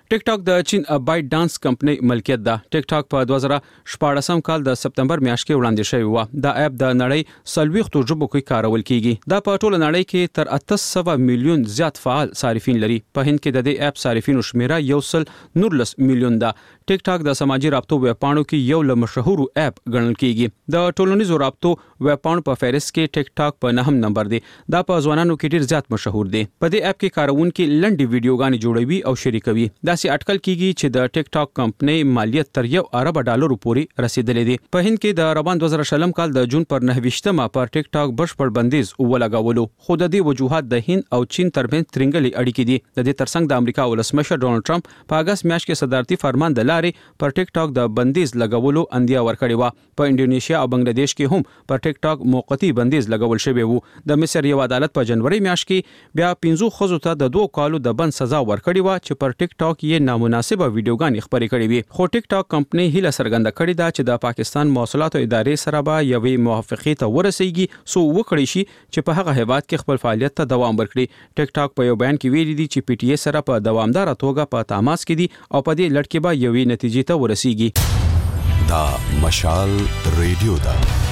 ټیک ټاک د چین بایټ ډانس کمپنۍ ملکیت ده. ټیک ټاک په دوه زره شپږم کال د سپتمبر میاشت کې وړاندې شوی و. دا اپ د نړۍ سلويختو ژبو کې کارول کیږي. دا په ټوله نړۍ کې تر اته سوه میلیون زیات فعال صارفین لري. په هند کې د دې اپ صارفینو شمیره یو سل نولس میلیون ده. ټیک ټاک د سماجی رابطو ویب پاڼو کې یو له مشهورو اپ ګڼل کیږي. د ټولنیزو رابطو ویب پاڼو په فهرست کې ټیک ټاک په نهم نمبر دی. دا په ځوانانو کې ډیر زیات مشهور دی. په دې اپ کې کارونکي لنډي ویډیوګانې جوړوي او شریکوي. دا سي اټکل کیږي چې د ټیک ټاک کمپنۍ مالیت تر یو ارب ډالرو پورې رسیدلې دي. په هند کې د روان دوه زره شلم کال د جون پر نهه پر ټیک ټاک بشپړ بندیز ولګولو. خو د دې وجوهات د هند او چین ترمنځ ترنګلي اړیکې دي. د دې ترڅنګ د امریکا ولسمشر ډونالد ټرمپ په اگست میاشت کې صدارتي فرمان د لارې پر ټیک ټاک د بندیز لګولو اندیا ورکړی و. په انډونیشیا او بنگلاديش کې هم پر ټیک ټاک موقتی بندیز لګول شوی وو. د مصر یو عدالت په جنوري میاشت کې بیا پنځو خزو ته د دوه کالو د بند سزا ورکړی و چې پر ټیک ټاک یې نامناسبه ویډیوګانې خپرې کړې وي. خو ټیک ټاک کمپنۍ هیله څرګنده کړې ده چې د پاکستان موصلاتو ادارې سره به یوې موافقې ته ورسیږي سو وکړي شي چې په هغه هیواد کې خپل فعالیت ته دوام ورکړي. ټیک ټاک په یو بیان کې ویلي دي چې پی ټی ای سره په دوامدار توګه په تماس کې دي او په دې لړ کې به یوې نتیجې ته ورسیږي. دا مشال ریډیو ده.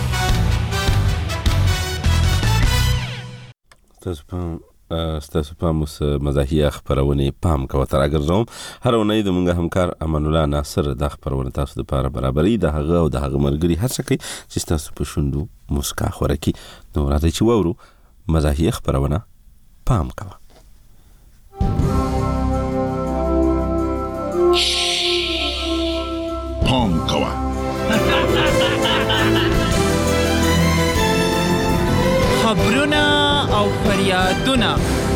تاسو په ستاسو په مس مزاحیه خبرونه پام کوه تر اگرزوم هر ونې د مونږه همکار امان الله ناصر د خبرونه تاسو لپاره برابرۍ د هغه او د هغه مرګري هڅه کوي چې تاسو په شوندو مسکا خورکی نو راځي چې وورو مزاحیه خبرونه پام کوه. پام کوه خبرونه او فریادونه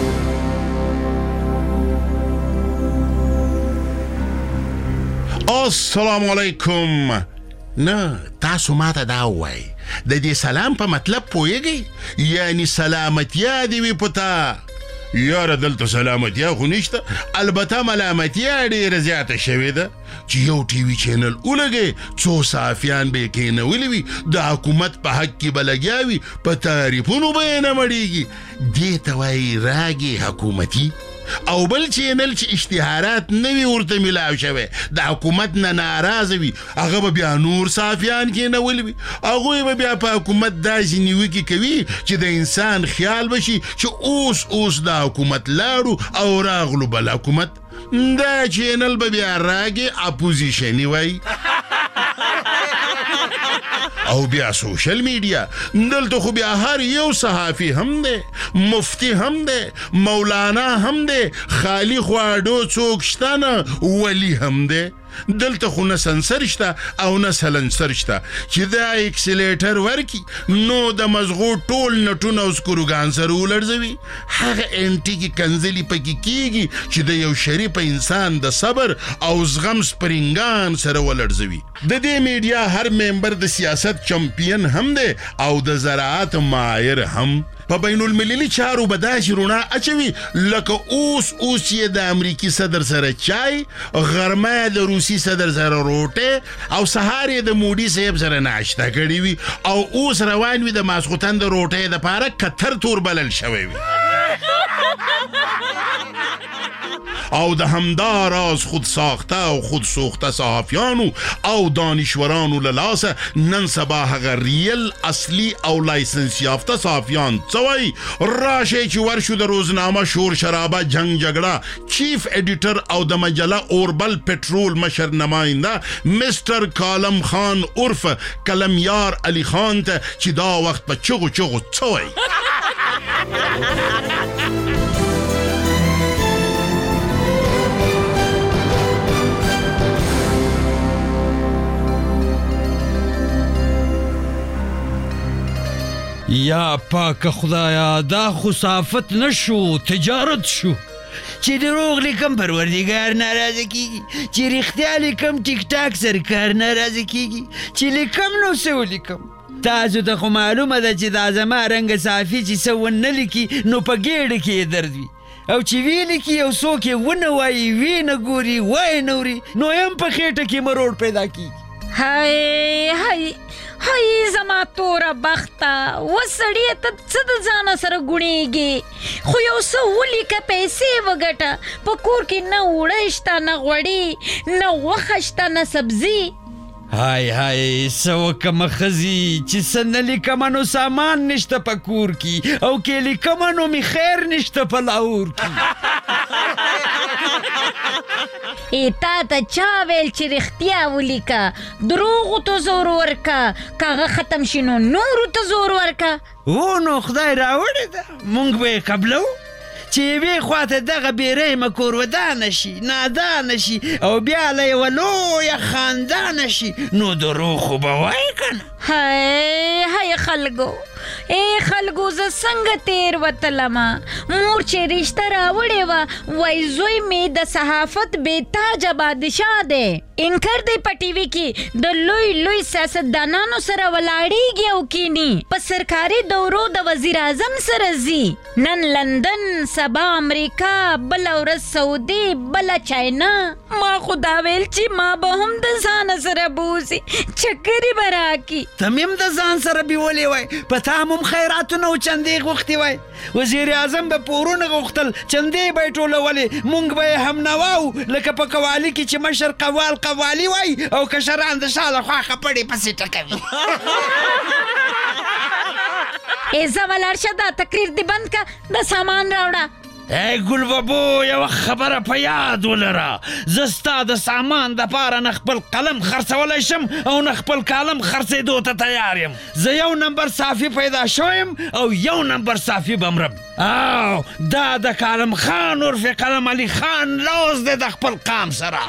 السلام علیکم. نه تاسو ماته دا وای د دې سلام په مطلب پوهیږئ یعنی سلامتیا دی وي پتا یاره دلته سلامتیا خو نشته البته ملامتیا ډیره زیاته شوې ده چې یو ټي وي چینل ولګي څو صحافیان به کېنولي وي د حکومت په حق کې به لګیا وي په تعریفونو به یې نه مړېږي دې ته وایي راګې حکومتي او بل چینل چې اشتهارات نه وي ورته ملاو شوی د حکومت نه ناراضه وي هغه به بیا نور صحافیان کېنولي وي هغوی به بیا په حکومت داسې نیوکې کوي چې د انسان خیال بشي چې اوس اوس د حکومت لاړو او راغلو بل حکومت دا چینل به بیا راګې اپوزیشني وایي او بیا سوشل میډیا دلته خو بیا هر یو صحافي هم دی مفتی هم دی مولانا هم دی خالی خواډو څوک شته نه ولی هم دی دلته خو نه سنسر شته او نه سلنسر شته چې دا اکسلیټر ورکی نو د مزغو ټول نټونه او سکروګان سره ولړزوي هغه انټي کې کنځلي پکې کیږي چې د یو شریف انسان د صبر او زغم سپرینګان سره ولړزوي. د دې میډیا هر ممبر د سیاست چمپیون هم دی او د زراعت ماهر هم په بین المللي چارو به داسې رڼا اچوي لکه اوس اوس یې د امریکي صدر سره چای غرمه د روسي صدر سره روټه او سهار یې د مودي صاحب سره ناشته کړې وي او اوس روان وي د ماسخوتن د روټې د پاره کتر تور بلل شوی وي او د همدار از خود ساخته او خود سوخته صحافیانو او دانشورانو للاسه نن سبا هغه ریل اصلي او لایسنس یافته صحافیان سوای راشه چې ورشو د روزنامه شور شرابه جنگ جګړه چیف ایډیټر او د مجله اوربل پټرول مشر نماینده مستر کالم خان عرف کلمیار علی خان ته چې دا وخت په چغو چغو سوای یا پاک خدایا دا خصافت نشو تجارت شو چې دروغ لیکم پروردگار ناراضه کیږي چې رښتیا لیکم ټیک ټاک سرکار ناراضه کیږي چې لیکم نو څه ولیکم تاسو ته خو معلومه ده چې دا زما رنګ صافي چې څه ونه لیکي نو په ګېډه کې یې درد وي او چې وی لیکي یو څوک یې ونه وایي وی نه ګوري وایي نه اوري نو یم په خېټه کې مروړ پیدا کیږي هاي هاي هاي زما تور بخته وسړی ته څه د ځان سره ګونیږي خو یو څه ولیکه پیسې وګټه په کور کې نه وړه شته نه غوړي نه غوښه شته نه سبزي هاي هاي سو کم خزي چې سن لیکم نو سامان نشته په کور کې او کې لیکم نو می خیر نشته په لاور کې ای تا ته چا ویل چې رښتیا ولیکه دروغو ته زور ورکه کاغه ختم شي نو نورو ته زور ورکه و نو خدای راوړې ده مونږ به یې قبلو چې یوې خواته دغه بېرحمه کورودانه شي نادانه شي او بیا له یوه لویه خاندانه شي نو دروغ خو به وایي که نه هی هی خلکو ای خلکو زه څنګه تیر وتلمه مور چې رشته راوړې وه وایي زوی مې د صحافت بېتاجه بادشاه دی انکر دی په ټي وي کې د لوی لوی سیاستدانانو سره ولاړېږي او کینی په سرکاري دورو د وزیر اعظم سره ځي نن لندن سبا امریکا بله ورځ سعودي بله چاینا ما خو دا ویل چې ما به هم د ځانه سره بوځي چکرې به راکي ته مې هم د ځان سره بیولې وای په تا هم خیراتونه او چندې غوښتې وای وزیر اعظم به پورونه غوښتل چندې به یې ټولولې مونږ به یې هم نواو لکه په قوالي کې چې مشر قوال قوالي وای او کشران د شاله خوا خپړې پسې ټکوي ای زه ولاړ شه دا تقریر دې بند که د سامان راوړه ای ګل بابو یوه خبره په یاد ولره زه ستا د سامان دپاره نه خپل قلم خرڅولی شم او نه خپل کالم خرڅېدو ته تیار یم زه یو نمبر صافي پیدا شویم او یو نمبر صافي به مرم او دا د کالم خان عرف قلم علي خان لوز دی د خپل قام سره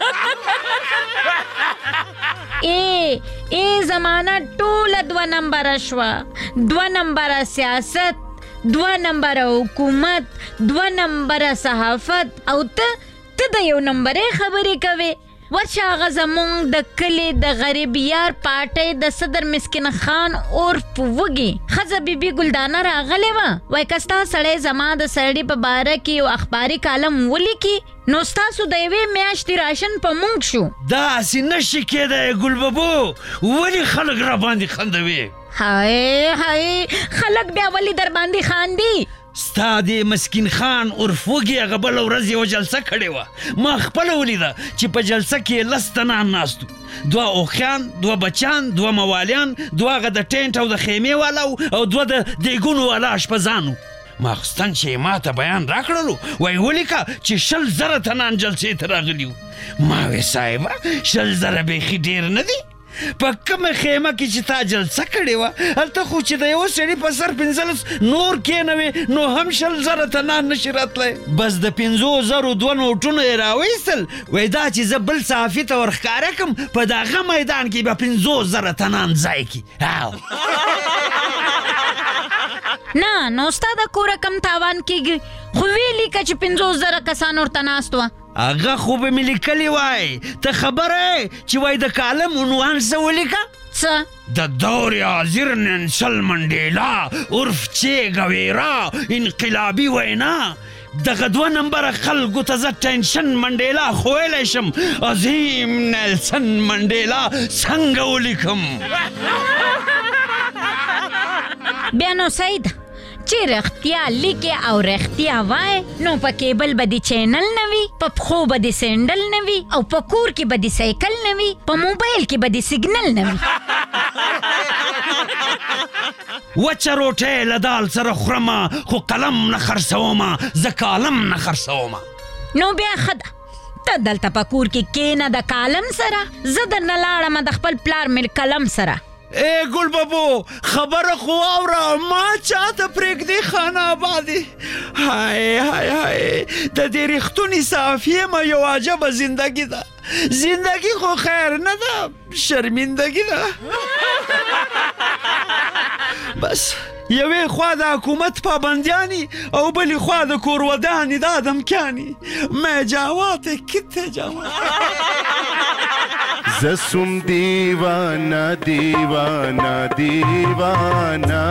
ای ای زمانه ټوله دوه نمبره شوه دوه نمبره سیاست دوه نمبره حکومت دوه نمبره صحافت او ته ته د یو نمبرې خبرې کوې ورشه هغه زمونږ د کلي د غریب یار پاټۍ د صدر مسکین خان عرف وږي ښځه بیبي ګلدانه راغلې وه وایي که ستا سړی زما د سړي په باره کې یو اخباري کالم ولیکي نو ستاسو د یوې میاشتې راشن په مونږ شو داسې نشي کېدی ګل بابو ولې خلک را باندې خندوي هاي هاي خلک بیا ولې در باندې خاندي ستا د مسکین خان عرف وږي هغه بله ورځ یوه جلسه کړې وه ما خپله ولیده چې په جلسه کې لس تنان ناست دوه اوښیان دوه بچیان دوه موالیان دوه هغه د ټینټ او د خیمې والا او دوه د دیګونو والا اشپزانو ماخستن چې ما ته بیان راکړلو وایي ولیکه چې شل زره تنان جلسې ته راغلي وو ما وې صاحبه شل زره بیخي ډېر نه دي په کومه خیمه کې چې تا جلسه کړې وه هلته خو چې د یوه سړي په سر پنځلس نور کېنوې نو هم شل زره تنان نشي راتلی بس د پنځو زرو دوه نوټونه یې راویستل وایي دا چې زه بل صحافي ته ورښکاره کړم په دغه میدان کې به پنځو زره تنان ځای کړي نه نو ستا د کوره کم تاوان کېږي خو ویې لیکه چې پنځوس زره کسان ورته ناست وه هغه خو به مې لیکلي وای ته خبره چې وای د کالم عنوان څه ولیکه څه د دور حاضر نلسن منډیلا عرف چه ګویرا انقلابي وینا دغه دوه نمبره خلکو ته زه ټینشن منډیلا خویلی شم عظیم نلسن منډیلا څنګه ولیکم بیا نو صحیح ده چې رښتیا لیکې او رښتیا وای نو په کیبل به دې چینل نه وي په پښو به دې سینډل نه وي او په کور کې به دې سایکل نه وي په موبایل کې به دې سیګنل نه وي وچه روټۍ له دال سره خورمه خو قلم نه خرڅومه زه کالم نه خرڅومه نو بیا ښه ده ته دلته په کور کې کېنه د کالم سره زه درنه لاړمه د خپل پلار مې قلم سره ای ګل بابو خبره خو واوره ما چاته پرېږدې خان آبادي های های های د دې رښتونې صحافي یم یو عجبه زندګي ده زندګي خو خیر نه ده شرمندګي ده بس یوې خوا د حکومت پابندیانی او بلې خوا د کورودانې د آدمکیانې مې جاوات کته جاوات زسوم دیوانا دیوانا دیوانا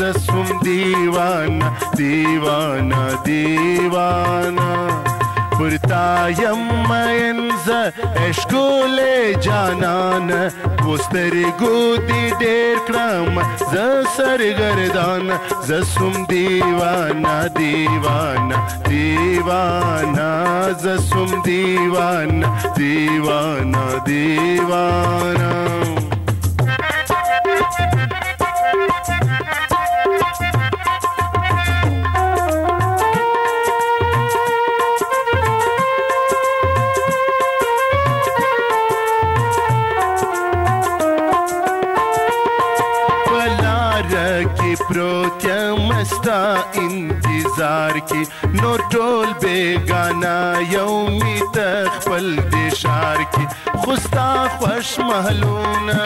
زسوم دیوانا دیوانا دیوانا پر پرتایم مینز اشکول جانان وسترګو دی ډېر کړم ز سرګردان ز سوم دیوانا دیوانا دیوانا ز سوم دیوانا دیوانا دیوانا پروتیم استا انتظار کی نور ټول بیگانا یومی تخپل دی شار کی خوستا خوش محلونا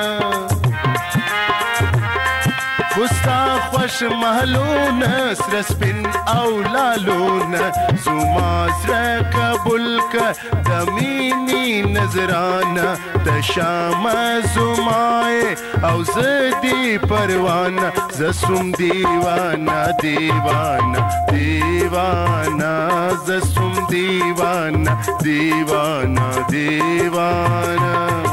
خوستا خوش محلونا سرسپن او لالونا زما زړه قبول کا دمینی نظرانا د شام زمای او زدی پروانه زسوم دیوانا دیوانا دیوانا زسوم دیوانا دیوانا دیوانا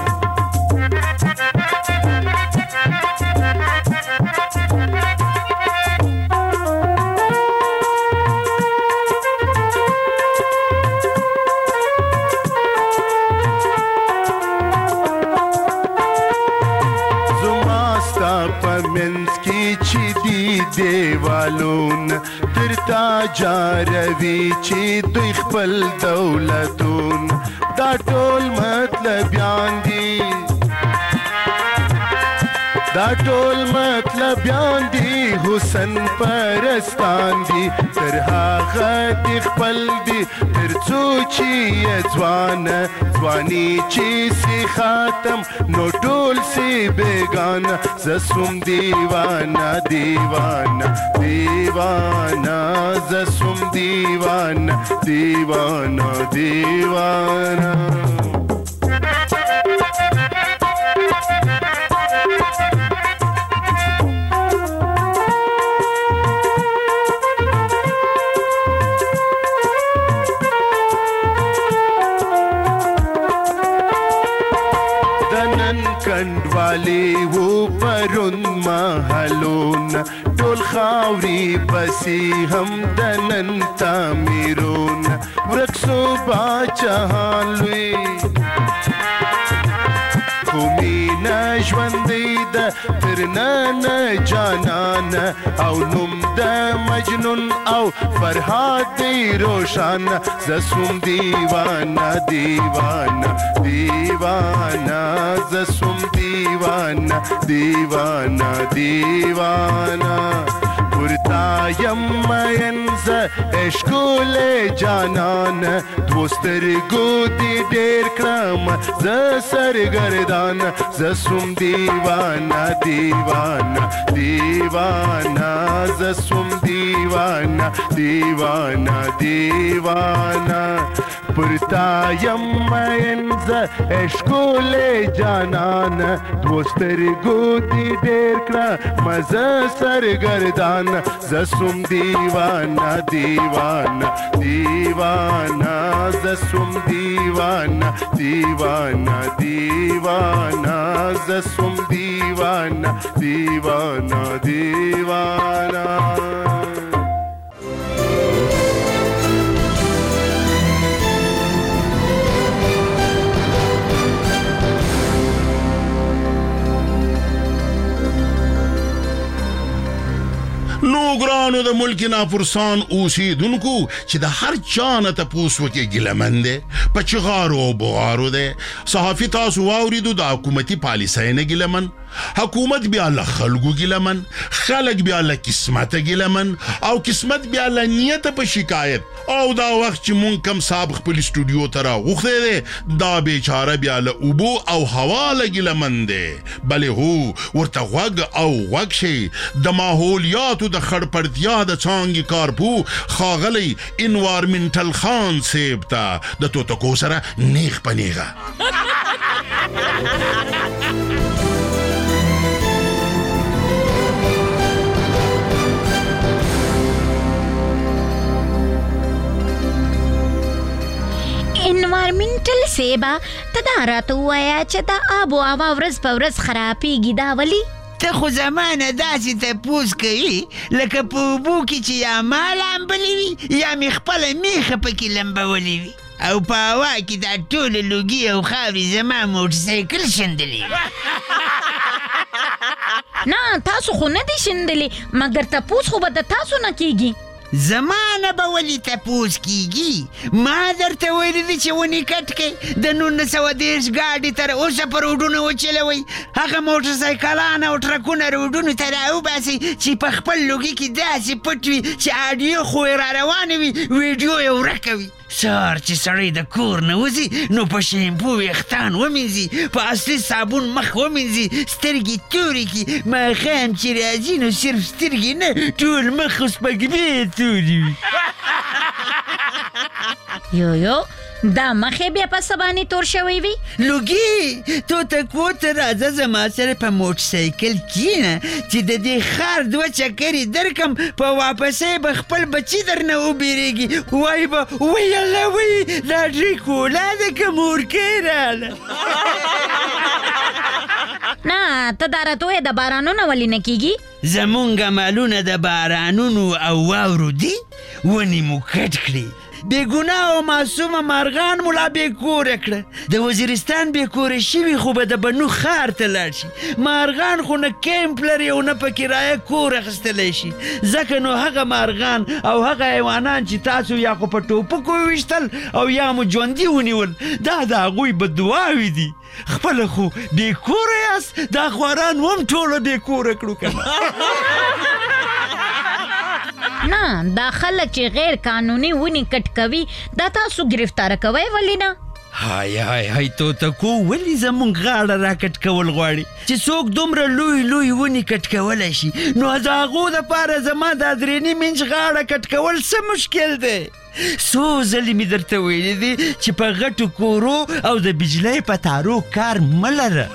دیوالون ترتا جاروي چې دوی خپل دولتون دا ټول مطلبیان دي دا ټول مطلبیان دي حسن پرستان دي تر هغه دي خپل دي تر څو چې ځوان ځواني چې سي خاتم نو ټول سي بیگان زسوم دیوانا دیوانا دیوانا زسوم دیوانا دیوانا دیوانا کنډوالی وو پرون محلون ټول خاوري پسې هم د نن تعمیرون ورک سو باچهان لوی خو مینا ژوندۍ ده تر نن جانان او نوم د مجنون او فرهاد دی روشان زسوم دیوانا دیوانا دیوانا زسوم دیوانا دیوانا دیوانا پرتایم مینز اشکول جانان دوسترګو دی ډېر کړم ز سرګردان زسوم دیوانا دیوانا دیوانا زسوم دیوانا دیوانا دیوانا پرتایم مینز اشکول جانان دوسترګو دی ډېر کړم ز سرګردان زسوم دیوانا دیوانا دیوانا زسوم دیوانا دیوانا دیوانا زسوم دیوانا دیوانا دیوانا نو ګرانو د ملک نافرسان اوسیدونکو چې د هر چا نه تپوس وکړي ګیلمن دی په چغارو او بغارو دی صحافي تاسو واوریدو د حکومتي پالیسۍ نه ګیلمن حکومت بیا له خلکو ګیلمن خلک بیا له قسمته ګیلمن او قسمت بیا له نیته په شکایت او دا وخت چې مونږ کم صاحب خپل استودیو ته راغوښتی دی دا بیچاره بیا له اوبو او هوا له ګیلمن دی بلې هو ورته غوږ او غوږ شي د ماحولیاتو د خړپړتیا د څانګې کارپو ښاغلی انوارمنټل خان صیب ته د توتکو سره نیغ په نیغه انوایرمنټل سیبا ته دا راته ووایه چې دا آب و هوا ورځ په ورځ خرابېږي دا ولي؟ ته خو زمانه داسې تپوس کوي لکه په اوبو کې چې یا ما لامبلې وي یا مې خپله میخه پکې لمبولې وي او په هوا کې دا ټوله لوګي او خاورې زما موټرسایکل شندلې وي. نه تاسو خو نه دي شندلې مګر تپوس خو به د تاسو نه کیږي. زمانه به ولې تپوس کیږي؟ ما درته ویلي دي چې ونې کټ کړئ د نولس سوه دېرش ګاډي تر اوسه په روډونو وچلوئ هغه موټرسایکلان او ټرکونه روډونو ته راوباسئ چې په خپل لوګي کې داسې پټ وي چې اډیو خو یې را روانه وي ویډیو یې ورکه وي. سهار چې سړی د کور نه وځي نو په شیمپو ویښتان ومینځي په اصلي صابون مخ ومینځي سترګې تورې کړي ماښام چې راځي نو صرف سترګې نه ټول مخ خو سپږمې تورې وي. یو یو دا مخې بیا په څه باندې تور شوی وي؟ لوګي توتکو ته راځه زما سره په موټرسایکل کښېنه چې د دې ښار دوه چکرې درکم په واپسۍ به خپل بچي درنه وبېرېږي وایي به وی الله وی دا ډریکولا ده که مورکۍ راله. نه ته دا راته وایې د بارانونه ولې نه کېږي؟ زمونږ عملونه د بارانونو او واورو دي ونې مو کټ کړي بې ګناه او معصومه مارغان مو لا بې کوره کړه د وزیرستان بې کوره شوي خو به د بنو ښار ته لاړ شي مارغان خو نه کیمپ لري او نه په کرایه کور اخیستلی شي ځکه نو هغه مارغان او هغه حیوانان چې تاسو یا خو په ټوپکو وویشتل او یا مو ژوندي ونیول دا د هغوی بددعاوې دي خپله خو بې کوره یاست دا خواران هم ټوله بې کوره کړو که نه دا خلک چې غیر قانوني ونې کټ کوي دا تاسو گرفتاره کوئ ولې نه؟ های های های توتکو ولې زمونږ غاړه را کټ کول غواړي چې څوک دومره لوی لوی ونې کټ کولی شي نو د هغو دپاره زما دا درې نیم انچ غاړه کټ کول څه مشکل دی؟ څو ځلې مې درته ویلي دي چې په غټو کورو او د بجلۍ په تارو کار مه لره.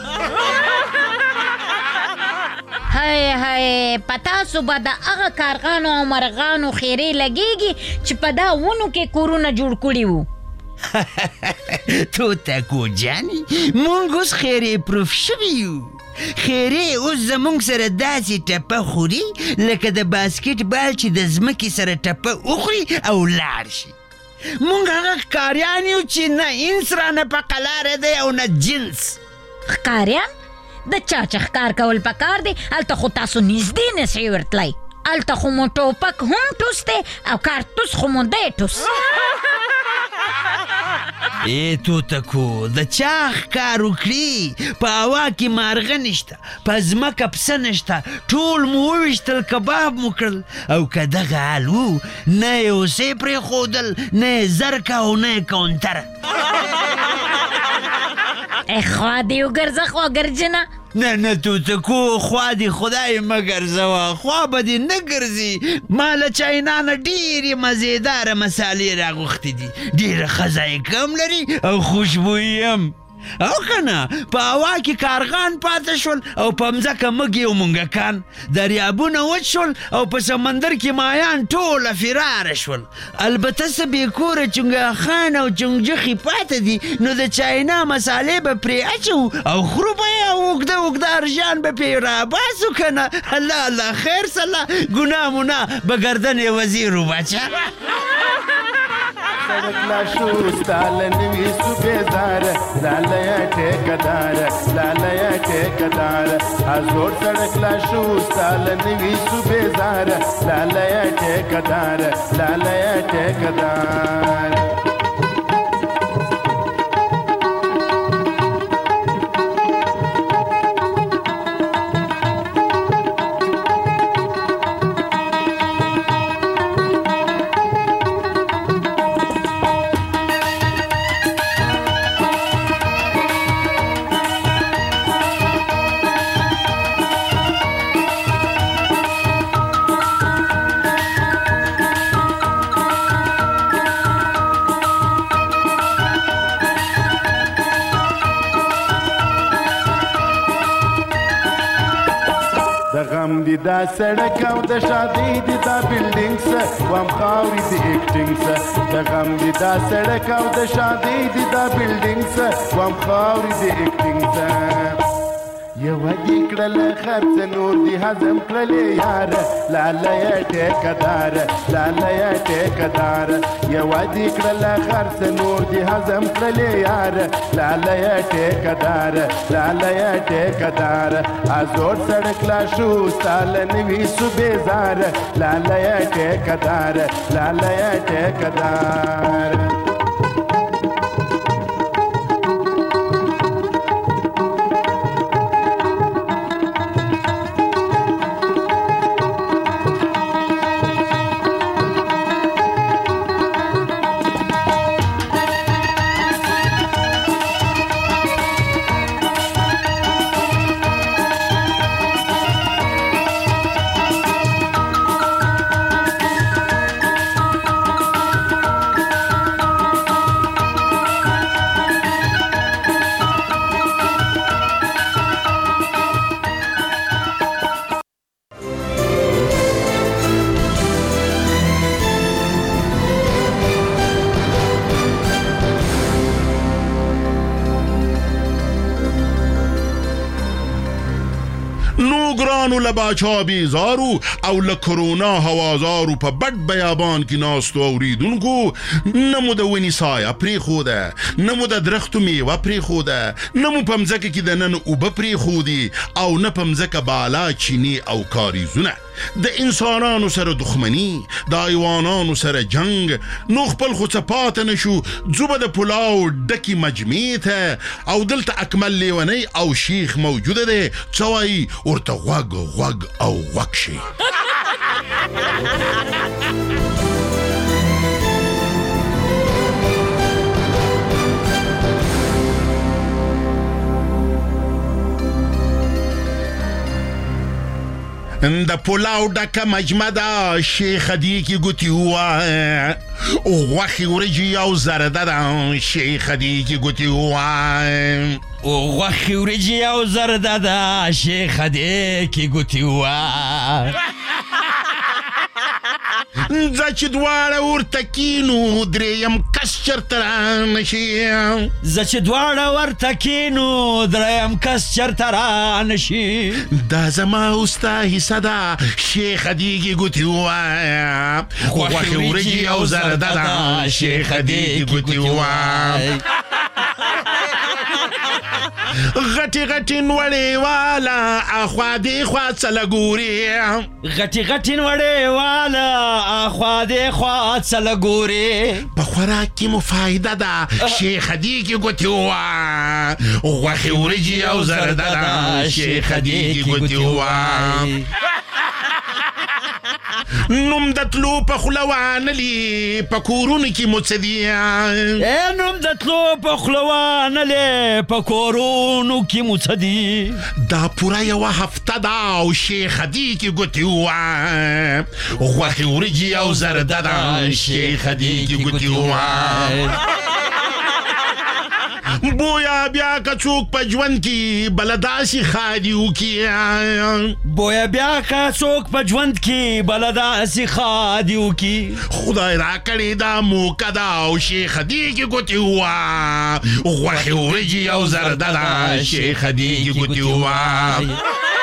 هی هی په تاسو به د هغه کارغانو او مرغانو خیرې لګېږي چې په دا ونو کې کورونه جوړ کړي وو. توتکو جانې مونږ اوس خیرې پروف شوي یو خیرې اوس زمونږ سره داسې ټپه خوري لکه د باسکټ بال چې د ځمکې سره ټپه وخوري او لاړ شي. مونږ هغه ښکاریان یو چې نه انس رانه په قلاره دی او نه جنس. ښکاریان؟ د چا چې ښکار کول پکار دی هلته خو تاسو نږدې نشئ ورتلی هلته خو مو ټوپک هم ټوس دی او کارتوس خو مو دی ټوس. ای توتکو د چا ښکار وکړي په هوا کې مارغه نشته په ځمکه پسه نشته ټول مو وویشتل کباب مو کړل او که دغه حال و نه یې اوسې پرېښودل نه یې زرکه او نه یې کونتره. ای خوا دې وګرځه خوا ګرجنه نه نه توتکو خوا دې خدای مه ګرځوه خوا به دې نه ګرځي ما له چاینا نه ډېرې مزېداره مسالې راغوښتې دي ډېره ښه ذایقه هم لري او خوشبویي هم او که نه په هوا کې کارغان پاته شول او په مځکه مږې او منګکان دریابونه وچ شول او په سمندر کې مایان ټوله فراره شول البته څه بېکوره چنګاښان او چنګجخې پاته دي نو د چاینا مسالې به پرې اچوو او خورو به یې او اوږده اوږده ارژان به پرې راباسو که نه الله الله خیر سله ګناه مونه به ګردن یې وزیرو بچه. سړک لا شو ستاله نوي صوبېدار لالیه ټیکدار لالیه ټیکدار ازور سړک لا شو ستاله نوي صوبېدار لالیه ټیکدار لالیه ټیکدار. دا سړک او د شادي دي دا بلډینګ سه وام خاورې د اکټینګ سه د غم دي دا سړک او د شادي دي دا بلډینګ سه وام خاورې د اکټینګ سه یو دې کړل خرڅ نور دي هضم کړلې یار لاله یې ټیکدار لاله یې ټیکدار یو دې کړل خرڅ نور دي هضم کړلې یار لاله یې ټیکدار لاله یې ټیکدار ازور سړک لا شو ستال نوي صوبېزار لاله یې ټیکدار لاله یې ټیکدار لباچا بیزارو او لکرونا هوازارو په بد بیابان کې ناستو اوریدونکو نمو د ونی سایه پری خوده نمو د درختو میوه پری خوده نمو پمزکه کې د نن اوبه پری خودي او نه پمزکه بالا چینی او کاریزونه د انسانانو سره دښمنی د حیوانانو سره جنگ نو خپل خو څه پاتې نشو زوبه د پلاو ډکی مجمع ته او دلته اکمل لیونی او شیخ موجوده ده څوای ورته غوږ غوږ او غوږ شي د پلاو ډکه مجمع ده شیخ دی کی ګوتی هوا او غوښې ورجې او زرده ده شیخ دی کی ګوتی هوا او غوښې ورجې او زرده ده شیخ دی کی ګوتی هوا زه چې دواړه ورته کینو دریم کس چرته رانشي زه چې دواړه ورته کینو دریم کس چرته رانشي دا زما اوستا حصه ده شیخ دیږي ګوتې ووایه غوښې ورجې او زرده ده شیخ دیږي ګوتې ووایه غټي غټي نوړې والا اخوا دې خوا څله ګوري غټي غټي نوړې والا اخوا دې خوا څله ګوري په خوراک کې مو فایده ده شیخ دې کې ګوتې ووایه غوښې ورجې او زرده ده شیخ دې کې ګوتې ووایه نوم د تلو په خوله وانلي په کورونو کې مو څه دي نوم د تلو په خوله وانلي په کورونو کې مو څه دي دا پوره یوه هفته ده او شیخ دې کې ګوتې ووایه غوښې ورجې او زرده ده شیخ دې کې ګوتې ووایه بویا بیا که څوک په ژوند کې بله داسې ښادي وکړي بویا بیا که څوک په ژوند کې بله داسې ښادي وکړي خدای راکړې دا موقع ده او شیخ دې کې ګوتې ووایه غوښې ورجې او زرده ده شیخ دې کې ګوتې ووایه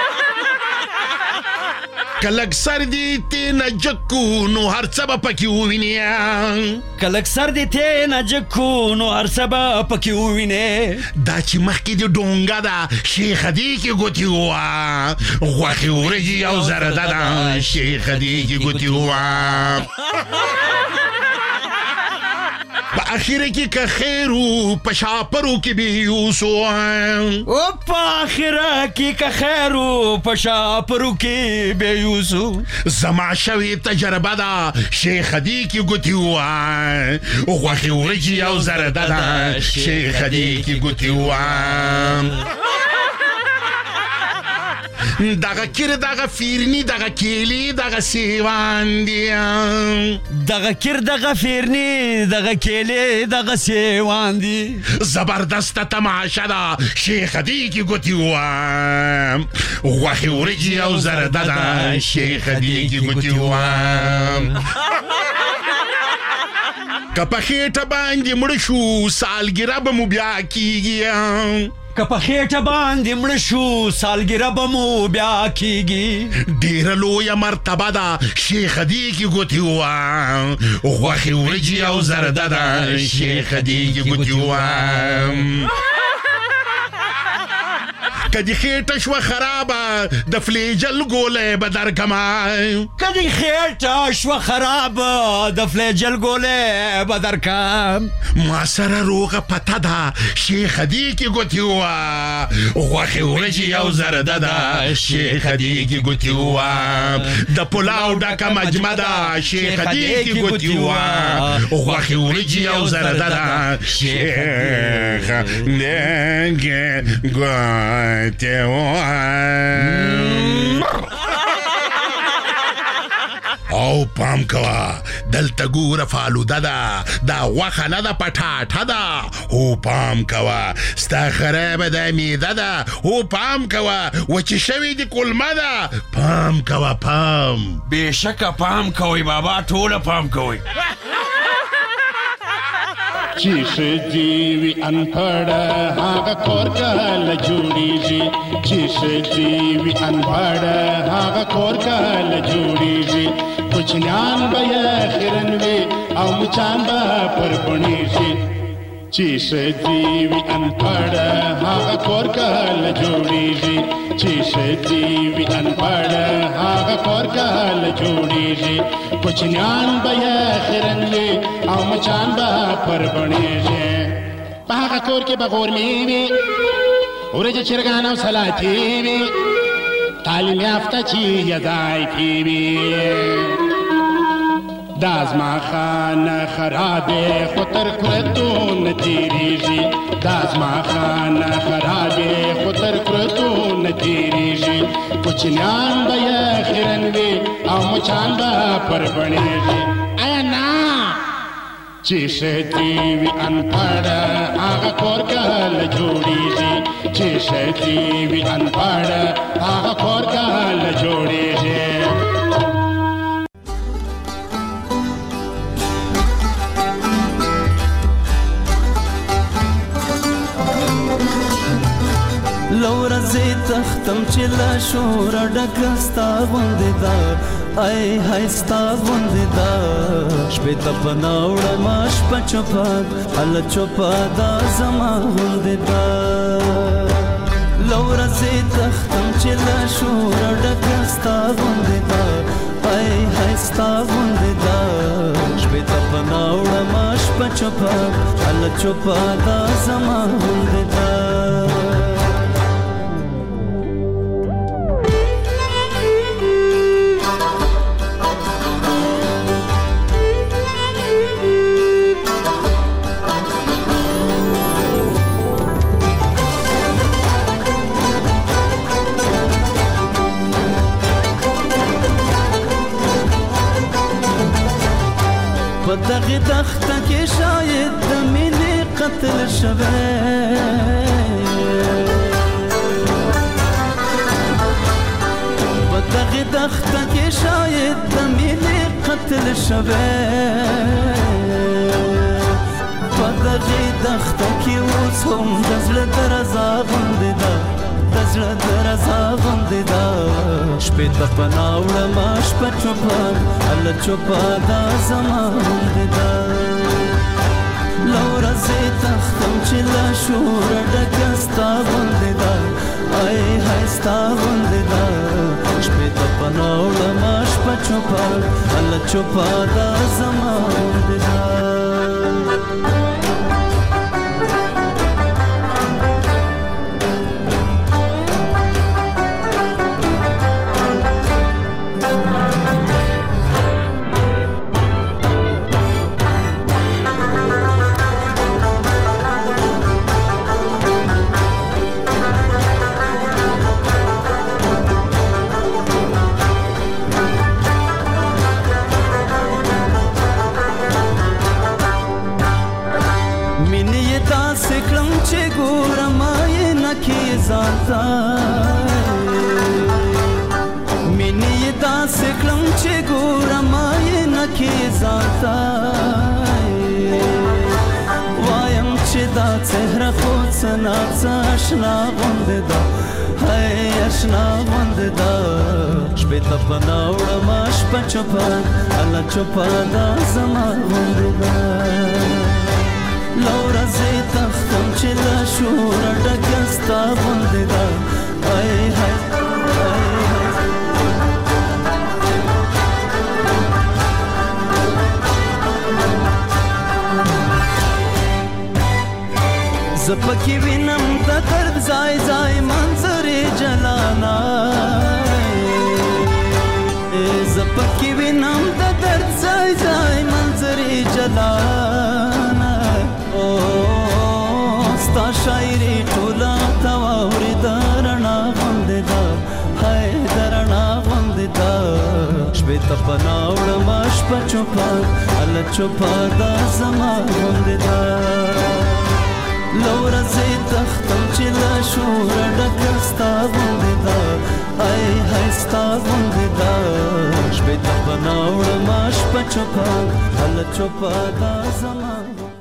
که لږ سر دې تېنه جګ کو نو هر څه به پکې ووینې که لږ سر دې تېنه جګ کو نو هر څه به پکې ووینې دا چې مخکې دې ډونګه ده شیخ دې کې ګوتې ووایه غوښې ورجې او زرده ده شیخ دې کې ګوتې ووایه په اخره کې که خیر و په شاپرو کې بیوسو او په اخره کې که خیر و په شاپرو کې بیوسو زما شوې تجربه ده شیخ دې کې ګوتې ووایه غوښې ورجې او زرده ده شیخ دې کې ګوتې ووایه دغه کیر دغه فیرنی دغه کیلی دغه سیوان دی دغه کیر دغه فیرنی دغه کیلی دغه سیوان دی زبردست تماشا ده شیخ دی کی ګوتی وام غوښې ورجی او زرده ده شیخ دی کی ګوتی وام که په خېټه باندې مړ شو سالګره به مو بیا کیږي که په خېټه باندې مړ شو سالګره به مو بیا کیږي ډېره لویه مرتبه ده شیخ دی کی ګوتې ووام غوښې ورجې او زرده ده شیخ دی کی ګوتې ووام که دې خېټه شوه خرابه د فلیجل ګولۍ به درکمه که دې خېټه شوه خرابه د فلیجل ګولۍ به درکم ما سره روغه پته ده شیخ دی کې ګوتې ووه غوښې ورجې او زرده ده شیخ دی کې ګوتې ووه د پلاو ډکه مجمه ده شیخ دی کې ګوتې ووه غوښې ورجې او زرده ده شیخ دی کې ګوتې او پام کوا دلته ګوره فالوده ده دا غوښه نه ده پټاټه ده او پام کوا ستا خرابه ده میده ده او پام کوا وچې شوې دي کلمه ده پام کوا پام بېشکه پام کوئ بابا ټوله پام کوئ چې ښځې وي انپړه هغه کور کله جوړېږي چې ښځې وي انپړه هغه کور کله جوړېږي کوچنیان به یې خیرن وي او مچان به پر بڼېږي چې ښځې وي انپړه هغه کور کله جوړېږي چې ښځې وي انپړه هغه کور کله جوړېږي کوچنیان به یې خیرن وي او مچان به پر بڼېږي په هغه کور کې به غورمې وي ورجې چرګان او سلاتې وي تعلیم یافته چې یې ځای کې وي دا زما خانه خرابې خو تر کرتو نه تېرېږي دا زما خانه خرابې خو تر کرتو نه تېرېږي کوچنیان به یې خیرن وي او مچان به پر بڼېږي آیا نه چې ښځې وي انپړه هغه کور کله جوړېږي چې ښځې وي انپړه هغه کور کله جوړېږي لورځې تختم چې له شوره ډکه ستا غوندې ده ای های ستا غوندې ده شپې ته په ناوړمه شپه چوپه هله چوپه دا زما غوندې ده لورځې تختم چې له شوره ډکه ستا غوندې ده ای های ستا غوندې ده شپې ته په ناوړمه شپه چوپه هله چوپه دا زما غوندې ده په دغه دښته کې شاید د مینې قتل شوی په دغه دښته کې شاید د مینې قتل شوی په دغه دښته کې اوس هم د زړه درزا غوندې ده د زړه درزا غوندې ده شپې ته په ناوړمه شپه چوپه هله چوپه دا زما غوندې ده لورځې تختم چې له شوره ډکه ستا غوندې ده ای های ستا غوندې ده شپې ته په ناوړمه شپه چوپه هله چوپه دا زما غوندې ده مینې داسې کړم چې ګورم یې نکې ځانته مینې داسې کړم چې ګورم یې نکې ځانته وایم چې دا څهره خو څه ناڅه اشنا غوندې ده هی اشنا غوندې ده شپې ته پناه وړم شپه چوپه الله چوپه دا زما غوندې ده له ورځې تښتم چې له شوره ډکه ستا غوندې ده هی هی زه پکې وینم د درد ځای ځای منظرې جلانا زه پکې وینم د درد ځای ځای منظرې جلانا او ستا شاعري ټوله ته واورېده رڼا غوندې ده هی د رڼا غوندې ده شپې ته پناه وړم شپه چوپه الله چوپه دا زما غوندې ده له ورځې تښتم چې له شوره ډکه ستا غوندې ده هی هی ستا غوندې ده شپې ته پناه وړم شپه چوپه الله چوپه دا زما